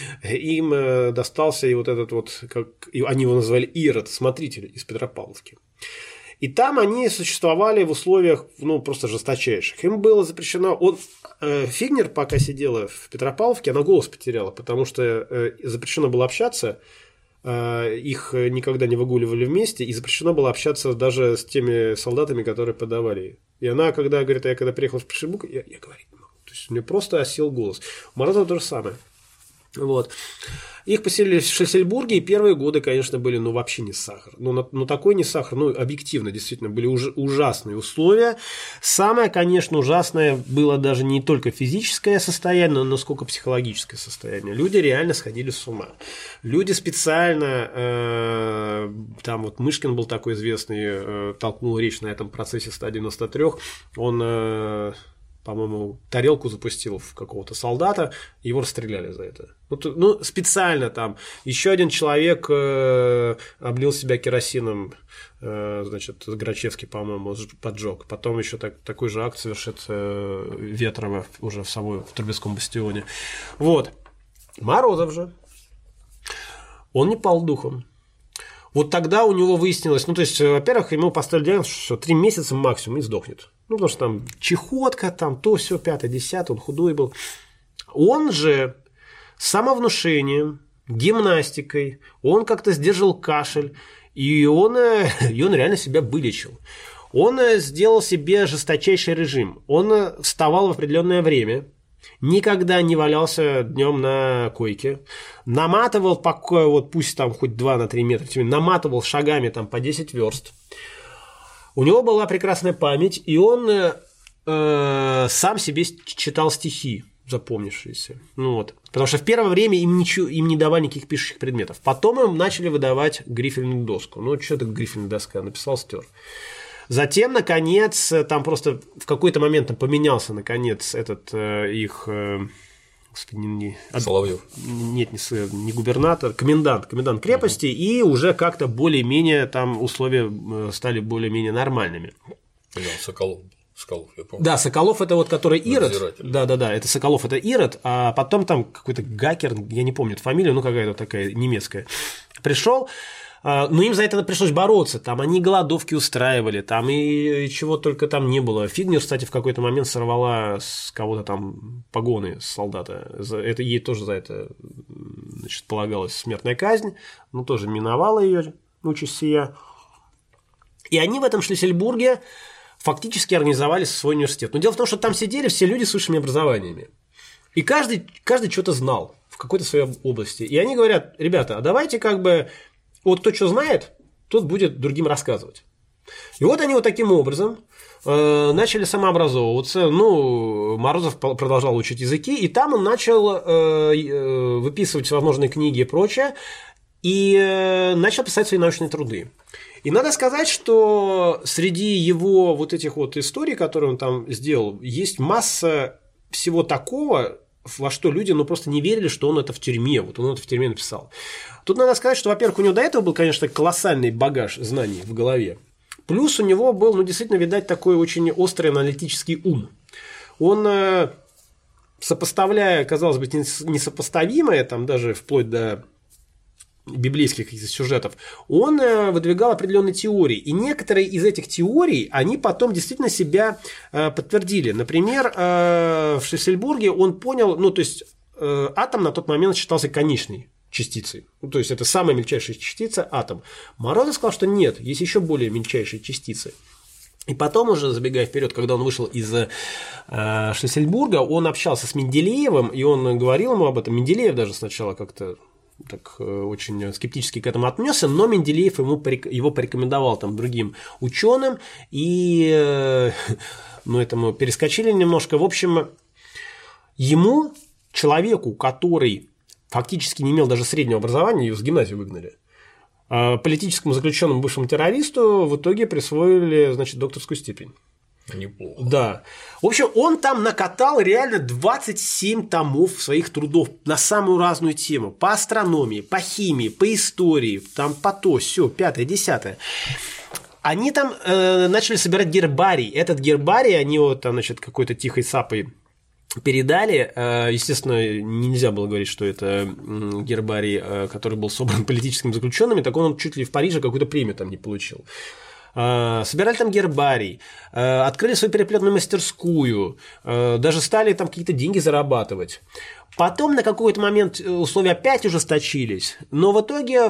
им достался и вот этот вот, как они его называли, Ирод, смотритель из Петропавловки. И там они существовали в условиях, ну, просто жесточайших. Им было запрещено... Он, э, Фигнер, пока сидела в Петропавловке, она голос потеряла, потому что э, запрещено было общаться, э, их никогда не выгуливали вместе, и запрещено было общаться даже с теми солдатами, которые подавали. И она, когда говорит, я когда приехала в Петербург, я, я говорить не могу. То есть у меня просто осел голос. У Морозова то же самое. Вот. Их поселили в Шлиссельбурге, и первые годы, конечно, были, ну, вообще не сахар. Ну, ну такой не сахар, ну, объективно, действительно, были уж, ужасные условия. Самое, конечно, ужасное было даже не только физическое состояние, но сколько психологическое состояние. Люди реально сходили с ума. Люди специально, э, там вот Мышкин был такой известный, э, толкнул речь на этом процессе ста девяноста трёх, он... Э, по-моему, тарелку запустил в какого-то солдата, его расстреляли за это. Ну, то, ну специально там. Еще один человек э, облил себя керосином, э, значит, Грачевский, по-моему, поджег. Потом еще так, такой же акт совершит э, Ветрова уже в самой в Трубецком бастионе. Вот. Морозов же. Он не пал духом. Вот тогда у него выяснилось, ну, то есть, во-первых, ему поставили диагноз, что три месяца максимум и сдохнет. Ну, потому что там чехотка, там то, все, пятое, десятое, он худой был. Он же самовнушением, гимнастикой, он как-то сдерживал кашель, и он, и он реально себя вылечил. Он сделал себе жесточайший режим. Он вставал в определенное время, никогда не валялся днем на койке, наматывал, пока, вот пусть там хоть два на три метра, наматывал шагами там по десять верст. У него была прекрасная память, и он э, сам себе читал стихи, запомнившиеся. Ну, вот. Потому что в первое время им, ничего, им не давали никаких пишущих предметов. Потом им начали выдавать грифельную доску. Ну, что такое грифельная доска? Написал, стер. Затем, наконец, там просто в какой-то момент там поменялся, наконец, этот э, их... Э, Господи, не, не, Соловьев. Нет, не, не губернатор, комендант, комендант крепости, uh-huh. и уже как-то более-менее там условия стали более-менее нормальными. Да, Соколов. Соколов, я помню. Да, Соколов это вот который Ирод. Да, да, да, это Соколов это Ирод, а потом там какой-то Гакер, я не помню фамилию, ну какая-то такая немецкая, пришел. Но им за это пришлось бороться, там они голодовки устраивали, там и чего только там не было. Фигнер, кстати, в какой-то момент сорвала с кого-то там погоны с солдата, это, ей тоже за это, значит, полагалась смертная казнь, но тоже миновала ее участь сия. И они в этом Шлиссельбурге фактически организовали свой университет. Но дело в том, что там сидели все люди с высшими образованиями, и каждый, каждый что-то знал в какой-то своей области. И они говорят: ребята, а давайте как бы... Вот кто что знает, тот будет другим рассказывать. И вот они вот таким образом э, начали самообразовываться. Ну, Морозов продолжал учить языки, и там он начал э, э, выписывать всевозможные книги и прочее, и э, начал писать свои научные труды. И надо сказать, что среди его вот этих вот историй, которые он там сделал, есть масса всего такого, во что люди ну, просто не верили, что он это в тюрьме, вот он это в тюрьме написал. Тут надо сказать, что, во-первых, у него до этого был, конечно, колоссальный багаж знаний в голове. Плюс у него был, ну, действительно, видать, такой очень острый аналитический ум. Он, сопоставляя, казалось бы, несопоставимое, там даже вплоть до библейских каких-то сюжетов, он выдвигал определенные теории. И некоторые из этих теорий, они потом действительно себя подтвердили. Например, в Шлиссельбурге он понял, ну, то есть, атом на тот момент считался конечной частицей. Ну, то есть, это самая мельчайшая частица – атом. Морозов сказал, что нет, есть еще более мельчайшие частицы. И потом уже, забегая вперед, когда он вышел из э, Шлиссельбурга, он общался с Менделеевым, и он говорил ему об этом. Менделеев даже сначала как-то так очень скептически к этому отнесся, но Менделеев ему, его порекомендовал там другим ученым, и ну, это мы перескочили немножко. В общем, ему, человеку, который фактически не имел даже среднего образования, его с гимназии выгнали, политическому заключенному бывшему террористу в итоге присвоили, значит, докторскую степень. Неплохо. Да. В общем, он там накатал реально двадцать семь томов своих трудов на самую разную тему. По астрономии, по химии, по истории, там по то, сё, пятое, десятое. Они там э, начали собирать гербарий. Этот гербарий они вот там, значит, какой-то тихой сапой передали. Естественно, нельзя было говорить, что это гербарий, который был собран политическими заключенными, так он чуть ли в Париже какую-то премию там не получил. Собирали там гербарий, открыли свою переплетную мастерскую, даже стали там какие-то деньги зарабатывать. Потом на какой-то момент условия опять ужесточились, но в итоге,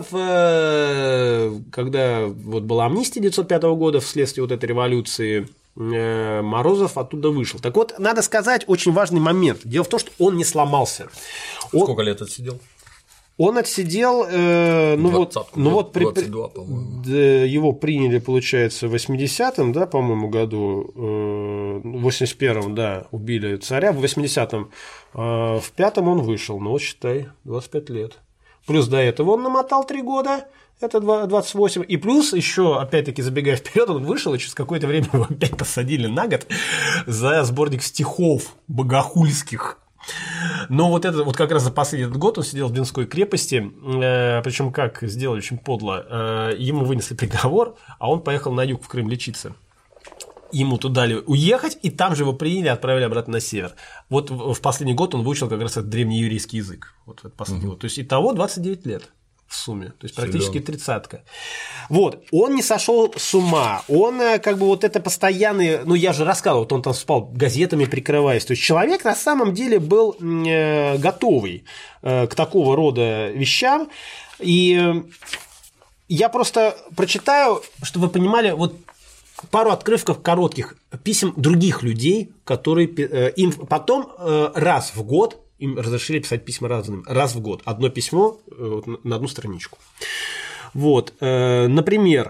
когда вот была амнистия девятьсот пятого года вследствие вот этой революции, Морозов оттуда вышел. Так вот, надо сказать очень важный момент. Дело в том, что он не сломался. Сколько он... лет отсидел? Он отсидел, э, ну вот, ну вот при, двадцать два, по-моему. Его приняли, получается, в восьмидесятом, да, по-моему, году, э, в восемьдесят первом, да, убили царя, в восьмидесятом, э, в пятом он вышел, ну, считай, двадцать пять лет. Плюс до этого он намотал три года, это двадцать восемь, и плюс еще, опять-таки, забегая вперед, он вышел, и через какое-то время его опять посадили на год за сборник стихов богохульских. Но вот это вот как раз за последний год он сидел в Двинской крепости, э, причем как сделали очень подло, э, ему вынесли приговор, а он поехал на юг в Крым лечиться. Ему туда дали уехать, и там же его приняли и отправили обратно на север. Вот в последний год он выучил как раз этот древнееврейский язык. Вот этот последний угу. год. То есть итого двадцать девять лет. В сумме, то есть практически тридцатка. Вот, он не сошел с ума, он как бы вот это постоянный, ну я же рассказывал, вот он там спал газетами прикрываясь, то есть человек на самом деле был э, готовый э, к такого рода вещам, и я просто прочитаю, чтобы вы понимали, вот пару отрывков коротких писем других людей, которые э, им потом э, раз в год им разрешили писать письма разным, раз в год. Одно письмо на одну страничку. Вот. Например,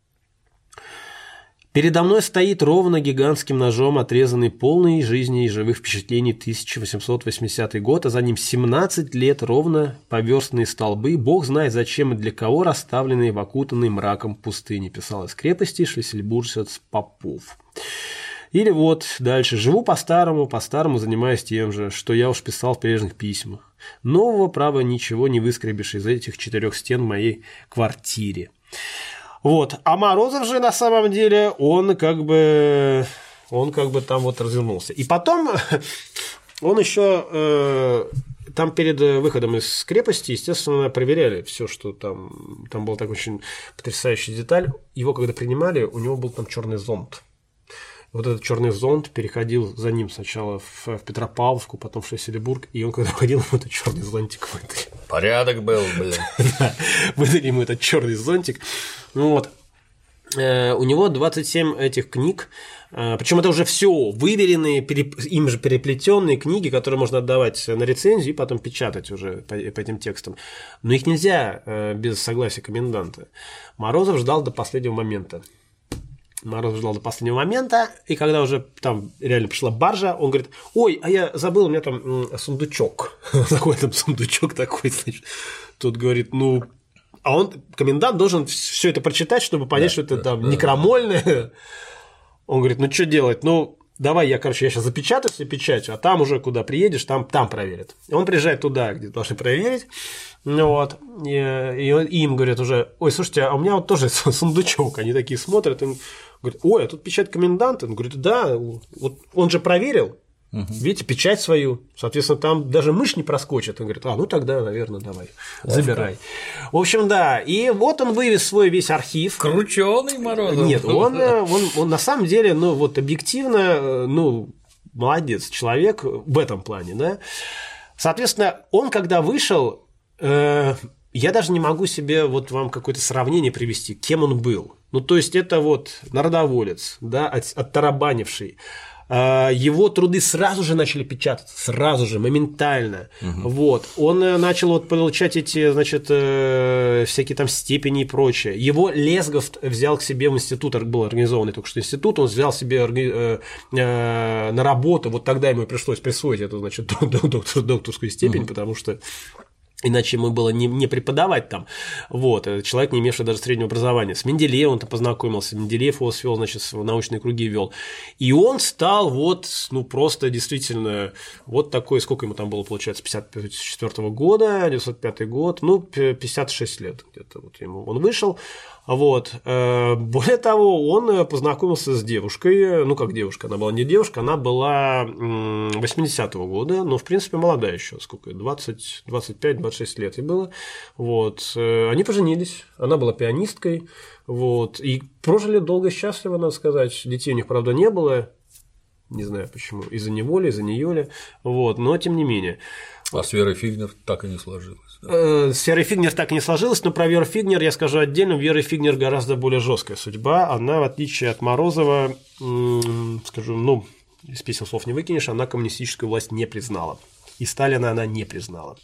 передо мной стоит ровно гигантским ножом отрезанный полный жизни и живых впечатлений тысяча восемьсот восьмидесятый год, а за ним семнадцать лет ровно поверстные столбы, бог знает зачем и для кого расставленные в окутанной мраком пустыне, писал из крепости шлиссельбуржец Попов. Или вот дальше. «Живу по-старому, по-старому занимаюсь тем же, что я уж писал в прежних письмах. Нового, право, ничего не выскребешь из этих четырех стен в моей квартире». Вот. А Морозов же на самом деле, он как бы, он как бы там вот развернулся. И потом он еще э, там перед выходом из крепости, естественно, проверяли все, что там. Там была такая очень потрясающая деталь. Его когда принимали, у него был там черный зонт. Вот этот черный зонт переходил за ним сначала в, в Петропавловску, потом в Шлиссельбург, и он, когда ходил, ему этот черный зонтик выдали. Порядок был, блин. Да, выдали ему этот черный зонтик. Вот. У него двадцать семь этих книг, причем это уже все выверенные, им же переплетенные книги, которые можно отдавать на рецензию и потом печатать уже по, по этим текстам. Но их нельзя без согласия коменданта. Морозов ждал до последнего момента. Морозов ждал до последнего момента, и когда уже там реально пришла баржа, он говорит: ой, а я забыл, у меня там сундучок. Какой там сундучок такой, значит. Тут говорит, ну... А он, комендант, должен все это прочитать, чтобы понять, да, что это да, там да, некромольное. Да. Он говорит, ну что делать? Ну, давай я, короче, я сейчас запечатаю все печатью, а там уже куда приедешь, там, там проверят. И он приезжает туда, где должны проверить. Ну вот. И, и, и им говорят уже: ой, слушайте, а у меня вот тоже сундучок. Они такие смотрят, и говорят: ой, а тут печать коменданта. Он говорит: да, вот он же проверил. Угу. Видите, печать свою, соответственно, там даже мышь не проскочит. Он говорит: а, ну тогда, наверное, давай, забирай. В общем, да, и вот он вывез свой весь архив. Крученый Морозов. Нет, он, он, он на самом деле, ну вот объективно, ну, молодец человек в этом плане, да. Соответственно, он когда вышел, э, я даже не могу себе вот вам какое-то сравнение привести, кем он был. Ну, то есть, это вот народоволец, да, от, оттарабанивший. Его труды сразу же начали печататься, сразу же, моментально. Угу. Вот. Он начал вот получать эти, значит, всякие там степени и прочее. Его Лесговт взял к себе в институт, был организованный только что институт, он взял себе на работу, вот тогда ему пришлось присвоить эту, значит, докторскую степень, угу. потому что иначе ему было не, не преподавать там. Вот. Человек, не имевший даже среднего образования. С Менделеевым он-то познакомился. Менделеев его свел, значит, в научные круги вел. И он стал вот, ну, просто действительно вот такой, сколько ему там было, получается, пятьдесят четвёртого года, девятьсот пятый год, ну, пятьдесят шесть лет где-то вот ему он вышел. Вот. Более того, он познакомился с девушкой, ну, как девушка, она была не девушка, она была восьмидесятого года, но, в принципе, молодая еще, сколько, двадцать, двадцать пять, двадцать шесть лет ей было. Вот. Они поженились, она была пианисткой, вот, и прожили долго и счастливо, надо сказать. Детей у них, правда, не было, не знаю почему, из-за него ли, из-за нее ли, вот, но тем не менее. А с Верой Фигнер так и не сложилось. Да? С Верой Фигнер так и не сложилось, но про Веру Фигнер я скажу отдельно. У Веры Фигнер гораздо более жесткая судьба. Она, в отличие от Морозова, скажу, ну, из песен слов не выкинешь, она коммунистическую власть не признала. И Сталина она не признала.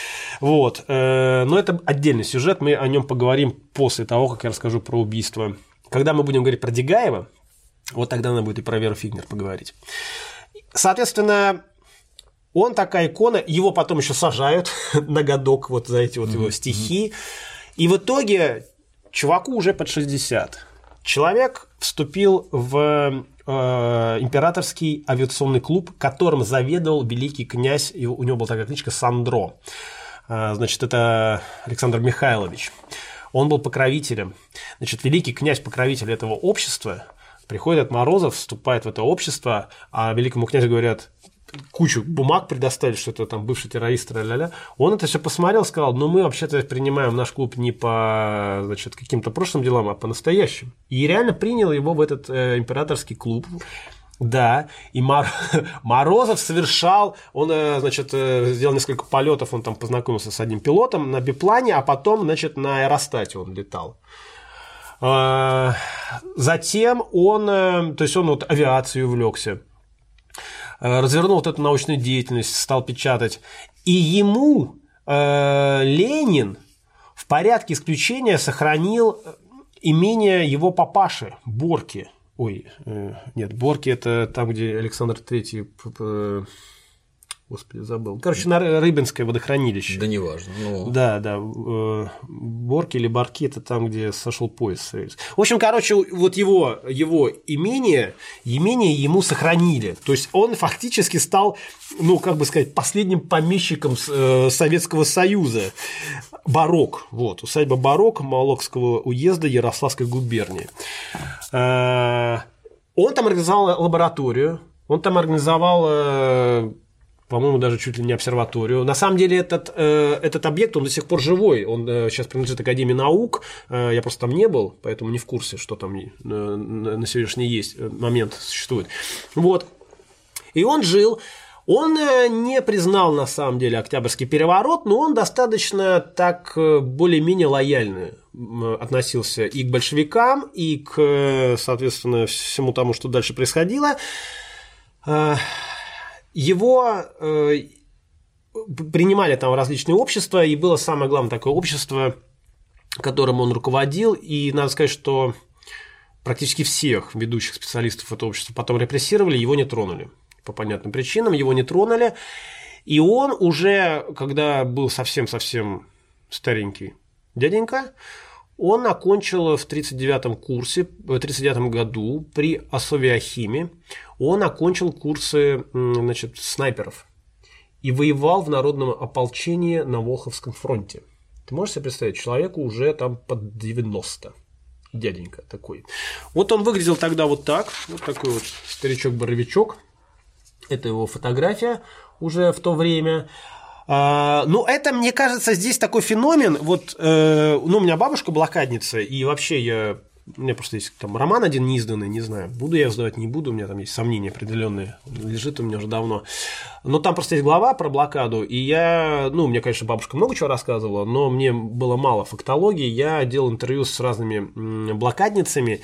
Вот. Но это отдельный сюжет, мы о нем поговорим после того, как я расскажу про убийство. Когда мы будем говорить про Дегаева, вот тогда надо будет и про Веру Фигнер поговорить. Соответственно, он такая икона, его потом еще сажают на годок вот за эти вот mm-hmm. его стихи. И в итоге чуваку уже под шестьдесят. Человек вступил в э, императорский авиационный клуб, которым заведовал великий князь, и у него была такая кличка Сандро. Э, значит, это Александр Михайлович. Он был покровителем. Значит, великий князь-покровитель этого общества. Приходит Морозов, вступает в это общество, а великому князю говорят: кучу бумаг предоставили, что это там бывший террорист, ля-ля-ля. Он это все посмотрел, сказал: ну, мы вообще-то принимаем наш клуб не по, значит, каким-то прошлым делам, а по настоящим. И реально принял его в этот э, императорский клуб. Да, и Мор... Морозов совершал, он, значит, сделал несколько полетов, он там познакомился с одним пилотом на биплане, а потом, значит, на аэростате он летал. Затем он, то есть он вот авиацией увлекся, развернул вот эту научную деятельность, стал печатать. И ему э, Ленин в порядке исключения сохранил имение его папаши Борки. Ой, э, нет, Борки – это там, где Александр Третий Господи, забыл. Короче, на Рыбинское водохранилище. Да неважно. Но... Да, да. Борки или Барки – это там, где сошел поезд. В общем, короче, вот его, его имение, имение ему сохранили. То есть он фактически стал, ну, как бы сказать, последним помещиком Советского Союза. Барок. Вот. Усадьба Барок Молокского уезда Ярославской губернии. Он там организовал лабораторию, он там организовал. По-моему, даже чуть ли не обсерваторию. На самом деле, этот, э, этот объект, он до сих пор живой. Он э, сейчас принадлежит Академии наук. Э, я просто там не был, поэтому не в курсе, что там э, на сегодняшний есть момент существует. Вот. И он жил. Он э, не признал, на самом деле, Октябрьский переворот, но он достаточно так э, более-менее лояльно э, относился и к большевикам, и к, соответственно, всему тому, что дальше происходило. Э, Его э, принимали там в различные общества, и было самое главное такое общество, которым он руководил, и надо сказать, что практически всех ведущих специалистов этого общества потом репрессировали, его не тронули. По понятным причинам его не тронули, и он уже, когда был совсем-совсем старенький дяденька, он окончил в тридцать девятом курсе, в тридцать девятом году при Асовиахиме, он окончил курсы, значит, снайперов и воевал в народном ополчении на Волховском фронте. Ты можешь себе представить, человеку уже там под девяносто, дяденька такой. Вот он выглядел тогда вот так, вот такой вот старичок-боровичок. Это его фотография уже в то время. Uh, ну, это, мне кажется, здесь такой феномен. Вот, uh, ну, у меня бабушка блокадница, и вообще я. У меня просто есть там роман один неизданный, не знаю, буду я сдавать, не буду, у меня там есть сомнения определенные, лежит у меня уже давно. Но там просто есть глава про блокаду, и я, ну, мне, конечно, бабушка много чего рассказывала, но мне было мало фактологии, я делал интервью с разными блокадницами.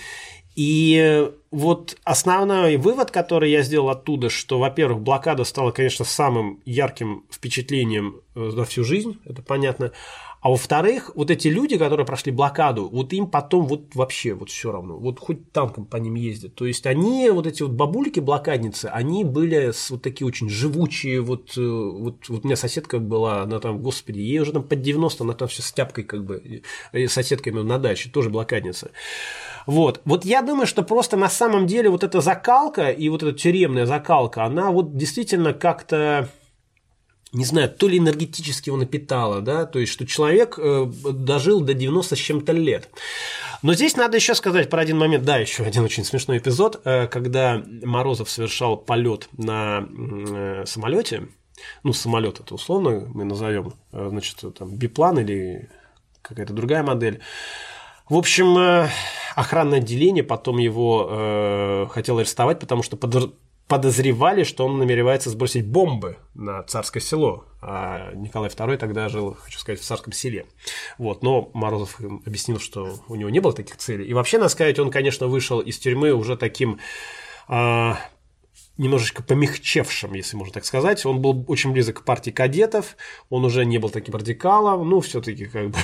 И вот основной вывод, который я сделал оттуда, что, во-первых, блокада стала, конечно, самым ярким впечатлением за всю жизнь, это понятно. А во-вторых, вот эти люди, которые прошли блокаду, вот им потом вот вообще вот все равно, вот хоть танком по ним ездят. То есть они, вот эти вот бабульки-блокадницы, они были вот такие очень живучие. Вот, вот, вот у меня соседка была, она там, господи, ей уже там под девяносто, она там все с тяпкой как бы, соседка именно на даче, тоже блокадница. Вот. Вот я думаю, что просто на самом деле вот эта закалка и вот эта тюремная закалка, она вот действительно как-то, не знаю, то ли энергетически его напитало, да, то есть, что человек э, дожил до девяноста с чем-то лет. Но здесь надо еще сказать про один момент, да, еще один очень смешной эпизод, э, когда Морозов совершал полет на э, самолете, ну, самолет это условно мы назовем, э, значит, там, биплан или какая-то другая модель. В общем, э, охранное отделение потом его э, хотело арестовать, потому что под подозревали, что он намеревается сбросить бомбы на Царское Село. А Николай второй тогда жил, хочу сказать, в Царском Селе. Вот. Но Морозов объяснил, что у него не было таких целей. И вообще, надо сказать, он, конечно, вышел из тюрьмы уже таким а, немножечко помягчевшим, если можно так сказать. Он был очень близок к партии кадетов, он уже не был таким радикалом. Ну, все-таки как бы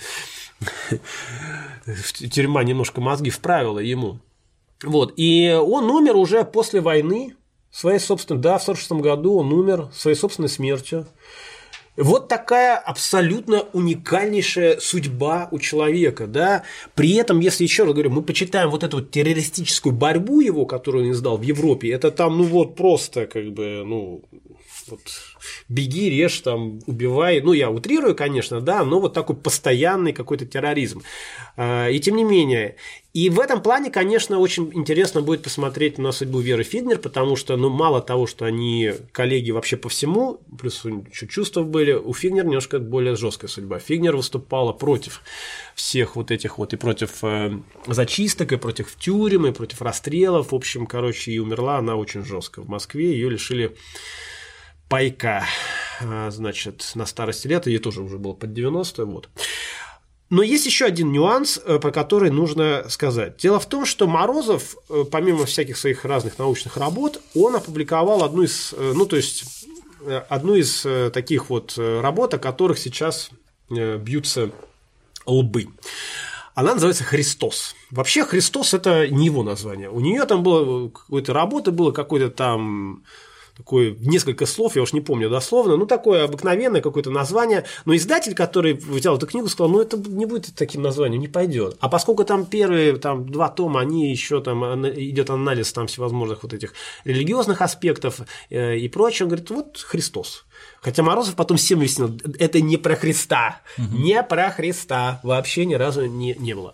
тюрьма немножко мозги вправила ему. Вот, и он умер уже после войны, своей собственной, да, в сорок шестом году он умер своей собственной смертью. Вот такая абсолютно уникальнейшая судьба у человека, да. При этом, если еще раз говорю, мы почитаем вот эту вот террористическую борьбу его, которую он издал в Европе, это там, ну вот просто как бы, ну, вот беги, режь, там, убивай. Ну, я утрирую, конечно, да, но вот такой постоянный какой-то терроризм. И тем не менее. И в этом плане, конечно, очень интересно будет посмотреть на судьбу Веры Фигнер, потому что, ну, мало того, что они коллеги вообще по всему, плюс еще чувства были, у Фигнер немножко более жесткая судьба. Фигнер выступала против всех вот этих вот, и против э, зачисток, и против тюрем, и против расстрелов. В общем, короче, и умерла она очень жестко. В Москве ее лишили пайка, значит, на старости лет, ей тоже уже было под девяносто, вот. Но есть еще один нюанс, про который нужно сказать. Дело в том, что Морозов, помимо всяких своих разных научных работ, он опубликовал одну из, ну, то есть, одну из таких вот работ, о которых сейчас бьются лбы. Она называется «Христос». Вообще «Христос» – это не его название. У нее там было какой-то работа, было какой-то там такое несколько слов, я уж не помню дословно, ну, такое обыкновенное какое-то название, но издатель, который взял эту книгу, сказал, ну, это не будет таким названием, не пойдет. А поскольку там первые там, два тома, они еще там идет анализ там всевозможных вот этих религиозных аспектов э, и прочее, он говорит, вот Христос. Хотя Морозов потом всем объяснил, это не про Христа, угу. не про Христа, вообще ни разу не, не было.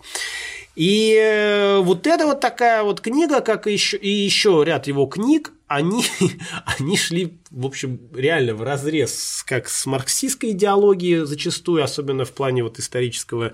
И вот это вот такая вот книга, как и еще, и еще ряд его книг, они, они шли, в общем, реально вразрез как с марксистской идеологией зачастую, особенно в плане вот исторического,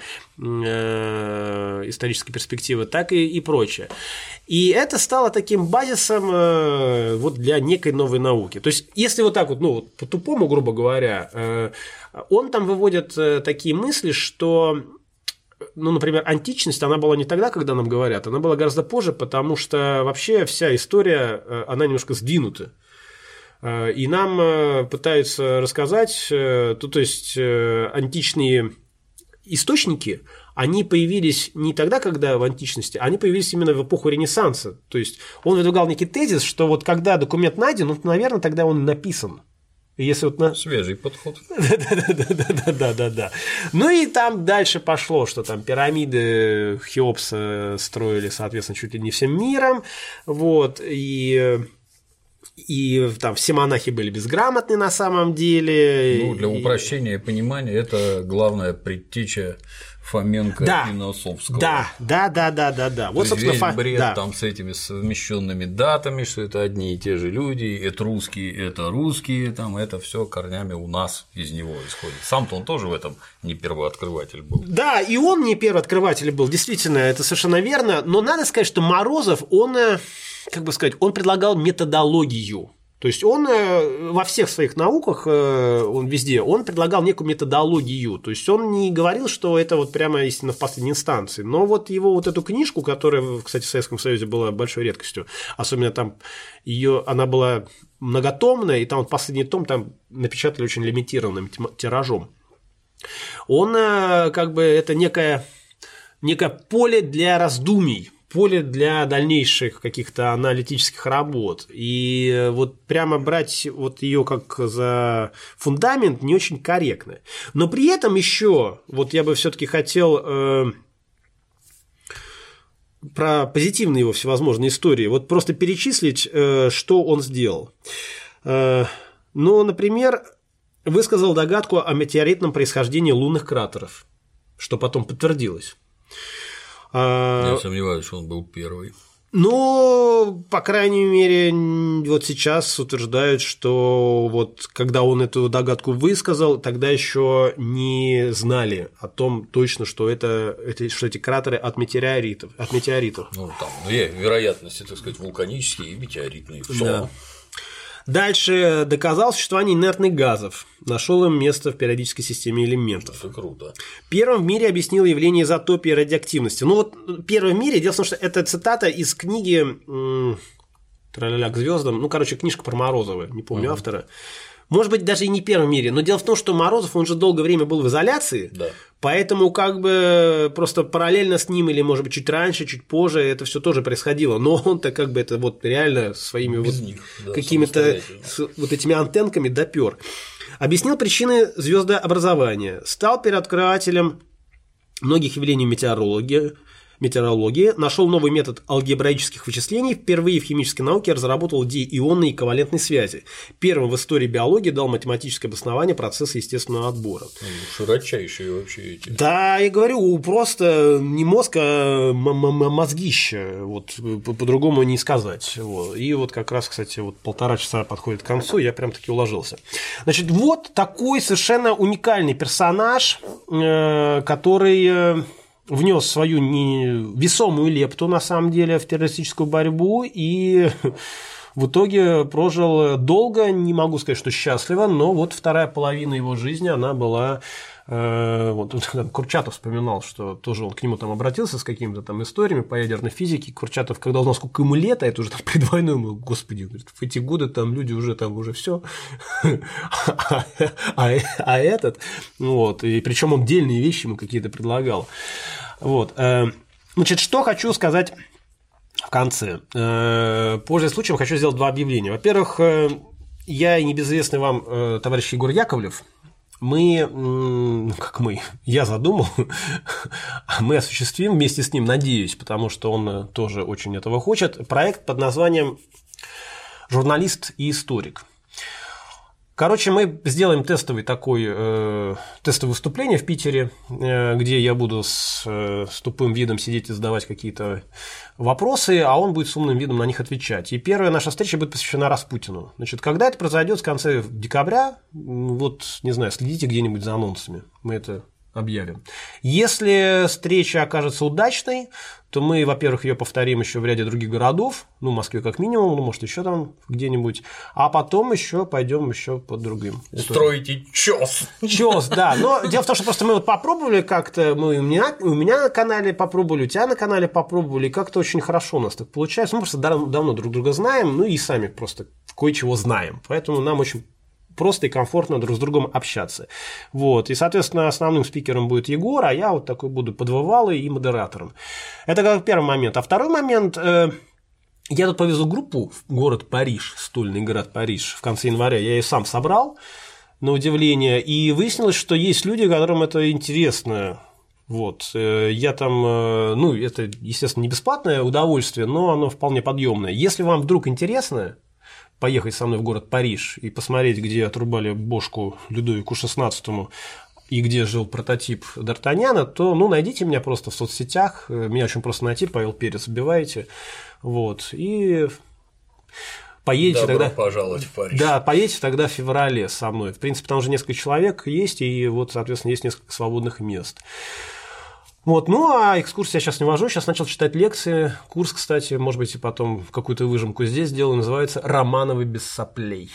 э, исторической перспективы, так и, и прочее. И это стало таким базисом э, вот для некой новой науки. То есть, если вот так вот, ну, вот по-тупому, грубо говоря, э, он там выводит э, такие мысли, что... Ну, например, античность, она была не тогда, когда нам говорят, она была гораздо позже, потому что вообще вся история, она немножко сдвинута. И нам пытаются рассказать, то, то есть античные источники, они появились не тогда, когда в античности, они появились именно в эпоху Ренессанса. То есть он выдвигал некий тезис, что вот когда документ найден, ну, наверное, тогда он написан. Если вот на... Свежий подход. Да-да-да. Ну и там дальше пошло, что там пирамиды Хеопса строили, соответственно, чуть ли не всем миром. Вот. И, и там все монахи были безграмотны на самом деле. Ну, для упрощения и понимания это главная предтеча Фоменко да, и Носовского. Да, да, да, да, да, да. Вот, собственно, весь бред да. там с этими совмещенными датами, что это одни и те же люди, это русские, это русские, там это все корнями у нас из него исходит. Сам-то он тоже в этом не первооткрыватель был. Да, и он не первооткрыватель был, действительно, это совершенно верно. Но надо сказать, что Морозов, он, как бы сказать, он предлагал методологию. То есть он во всех своих науках, он везде, он предлагал некую методологию. То есть он не говорил, что это вот прямо истинно в последней инстанции. Но вот его вот эту книжку, которая, кстати, в Советском Союзе была большой редкостью, особенно там ее, она была многотомная, и там вот последний том там напечатали очень лимитированным тиражом. Он как бы это некое, некое поле для раздумий. Поле для дальнейших каких-то аналитических работ. И вот прямо брать вот ее как за фундамент не очень корректно. Но при этом еще, вот я бы все-таки хотел э, про позитивные его всевозможные истории, вот просто перечислить, э, что он сделал. Э, ну, например, высказал догадку о метеоритном происхождении лунных кратеров, что потом подтвердилось. Я сомневаюсь, что он был первый. Ну, по крайней мере, вот сейчас утверждают, что вот когда он эту догадку высказал, тогда еще не знали о том точно, что это, это что эти кратеры от метеоритов, от метеоритов. Ну, там две вероятности, так сказать, вулканические и метеоритные. Да. Дальше доказал существование инертных газов, нашел им место в периодической системе элементов. Это круто. Первым в мире объяснил явление изотопии и радиоактивности. Ну вот первым в мире, дело в том, что это цитата из книги «Тра-ля-ля к звездам», ну, короче, книжка про Морозова, не помню uh-huh. автора. Может быть, даже и не первым в мире, но дело в том, что Морозов, он же долгое время был в изоляции, да. Поэтому как бы просто параллельно с ним или, может быть, чуть раньше, чуть позже это все тоже происходило, но он-то как бы это вот реально своими вот них, да, какими-то вот этими антенками допер. Объяснил причины звездообразования, стал первооткрывателем многих явлений метеорологии, метеорологии, нашел новый метод алгебраических вычислений, впервые в химической науке разработал диионные и ковалентные связи. Первым в истории биологии дал математическое обоснование процесса естественного отбора. Широчайшие вообще эти. Да, я говорю, просто не мозг, а мозгище, вот, по-другому не сказать. Вот. И вот как раз, кстати, вот полтора часа подходит к концу, я прям таки уложился. Значит, вот такой совершенно уникальный персонаж, который внес свою весомую лепту, на самом деле, в террористическую борьбу и в итоге прожил долго, не могу сказать, что счастливо, но вот вторая половина его жизни, она была… Э, вот Курчатов вспоминал, что тоже он к нему там обратился с какими-то там историями по ядерной физике. Курчатов, когда узнал, сколько ему лет, а это уже там предвойной, ему, господи, говорит, в эти годы там люди уже там уже все, а, а, а этот, вот, и причем он дельные вещи ему какие-то предлагал. Вот. Значит, что хочу сказать в конце. Пользуясь случаем, хочу сделать два объявления. Во-первых, я и небезызвестный вам э, товарищ Егор Яковлев, мы, ну как мы, я задумал, мы осуществим вместе с ним, надеюсь, потому что он тоже очень этого хочет, проект под названием «Журналист и историк». Короче, мы сделаем тестовый такой, э, тестовое выступление в Питере, э, где я буду с, э, с тупым видом сидеть и задавать какие-то вопросы, а он будет с умным видом на них отвечать. И первая наша встреча будет посвящена Распутину. Значит, когда это произойдет в конце декабря, вот, не знаю, следите где-нибудь за анонсами, мы это объявим. Если встреча окажется удачной, то мы, во-первых, ее повторим еще в ряде других городов, ну, в Москве как минимум, ну, может, еще там где-нибудь, а потом еще пойдем еще по другим. Устроите чёс. Чёс, да. Но дело в том, что просто мы вот попробовали как-то, мы у меня, у меня на канале попробовали, у тебя на канале попробовали, и как-то очень хорошо у нас так получается. Мы просто давно друг друга знаем, ну и сами просто кое-чего знаем. Поэтому нам очень просто и комфортно друг с другом общаться. Вот. И, соответственно, основным спикером будет Егор, а я вот такой буду подвывалой и модератором. Это как первый момент. А второй момент. Э, я тут повезу группу в город Париж, стольный город Париж, в конце января. Я ее сам собрал, на удивление, и выяснилось, что есть люди, которым это интересно. Вот. Я там, ну, это, естественно, не бесплатное удовольствие, но оно вполне подъемное. Если вам вдруг интересно поехать со мной в город Париж и посмотреть, где отрубали бошку Людовику шестнадцатому и где жил прототип Д'Артаньяна, то, ну, найдите меня просто в соцсетях, меня очень просто найти, Павел Перец, вбиваете, вот, и поедете Добро тогда… пожаловать в Париж. Да, поедете тогда в феврале со мной, в принципе, там уже несколько человек есть, и вот, соответственно, есть несколько свободных мест. Вот, ну, а экскурсии я сейчас не вожу, сейчас начал читать лекции. Курс, кстати, может быть, и потом какую-то выжимку здесь сделаю, называется «Романовы без соплей».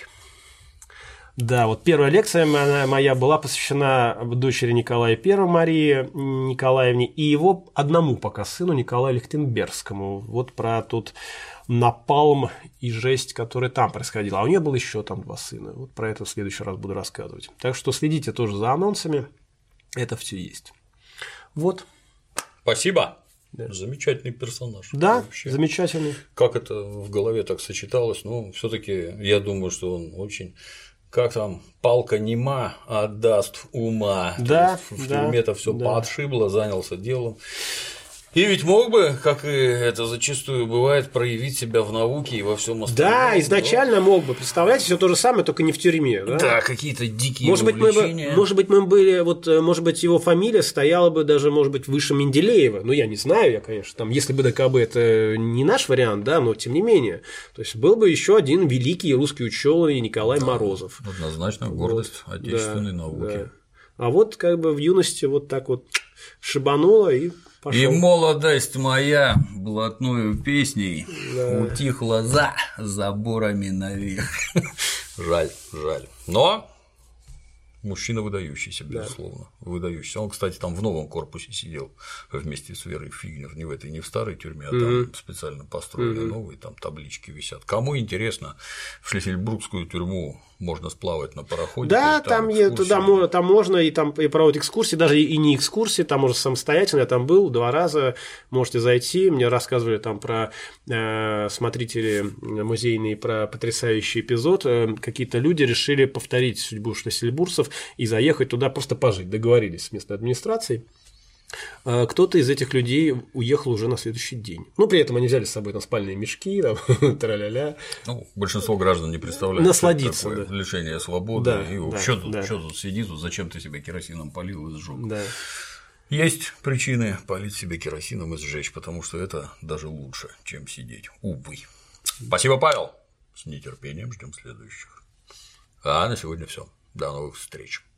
Да, вот первая лекция моя была посвящена дочери Николая Первой Марии Николаевне и его одному пока сыну Николаю Лихтенбергскому. Вот про тот напалм и жесть, которая там происходила. А у нее было еще там два сына. Вот про это в следующий раз буду рассказывать. Так что следите тоже за анонсами. Это все есть. Вот. Спасибо. Да. Замечательный персонаж. Да, вообще. Замечательный. Как это в голове так сочеталось, ну, все-таки я думаю, что он очень. Как там, палка нема, а даст ума. Да, в да, тюрьме-то все да. поотшибло, занялся делом. И ведь мог бы, как и это зачастую бывает, проявить себя в науке и во всем остальном. Да, изначально но... мог бы. Представляете, все то же самое, только не в тюрьме. Да, да какие-то дикие может быть, мы бы, может быть, мы были, вот, может быть, его фамилия стояла бы даже, может быть, выше Менделеева. Ну, я не знаю, я, конечно, там, если бы ДКБ это не наш вариант, да, но тем не менее. То есть был бы еще один великий русский ученый Николай да, Морозов. Однозначно гордость вот, отечественной да, науки. Да. А вот как бы в юности вот так вот шибануло и пошел. И молодость моя блатною песней да. утихла за заборами навек. Жаль, жаль. Но мужчина выдающийся, безусловно. Да. Выдающийся. Он, кстати, там в новом корпусе сидел вместе с Верой Фигнер. Не в этой, не в старой тюрьме, а mm-hmm. там специально построены mm-hmm. новые, там таблички висят. Кому интересно, в Шлиссельбургскую тюрьму можно сплавать на пароходе. Да, там, там, туда, там можно, и там и проводят экскурсии, даже и не экскурсии, там можно самостоятельно, я там был два раза, можете зайти, мне рассказывали там про э, смотрители музейные, про потрясающий эпизод, э, какие-то люди решили повторить судьбу шлиссельбургцев и заехать туда просто пожить, договорились с местной администрацией. Кто-то из этих людей уехал уже на следующий день. Ну, при этом они взяли с собой там спальные мешки, там, тра-ля-ля. Ну, большинство граждан не представляют, насладиться, что да. лишение свободы. Да, и да, что, тут, да. что тут сиди, тут зачем ты себя керосином полил и сжег. Да. Есть причины полить себе керосином и сжечь, потому что это даже лучше, чем сидеть. Увы. Спасибо, Павел. С нетерпением ждем следующих. А на сегодня все. До новых встреч.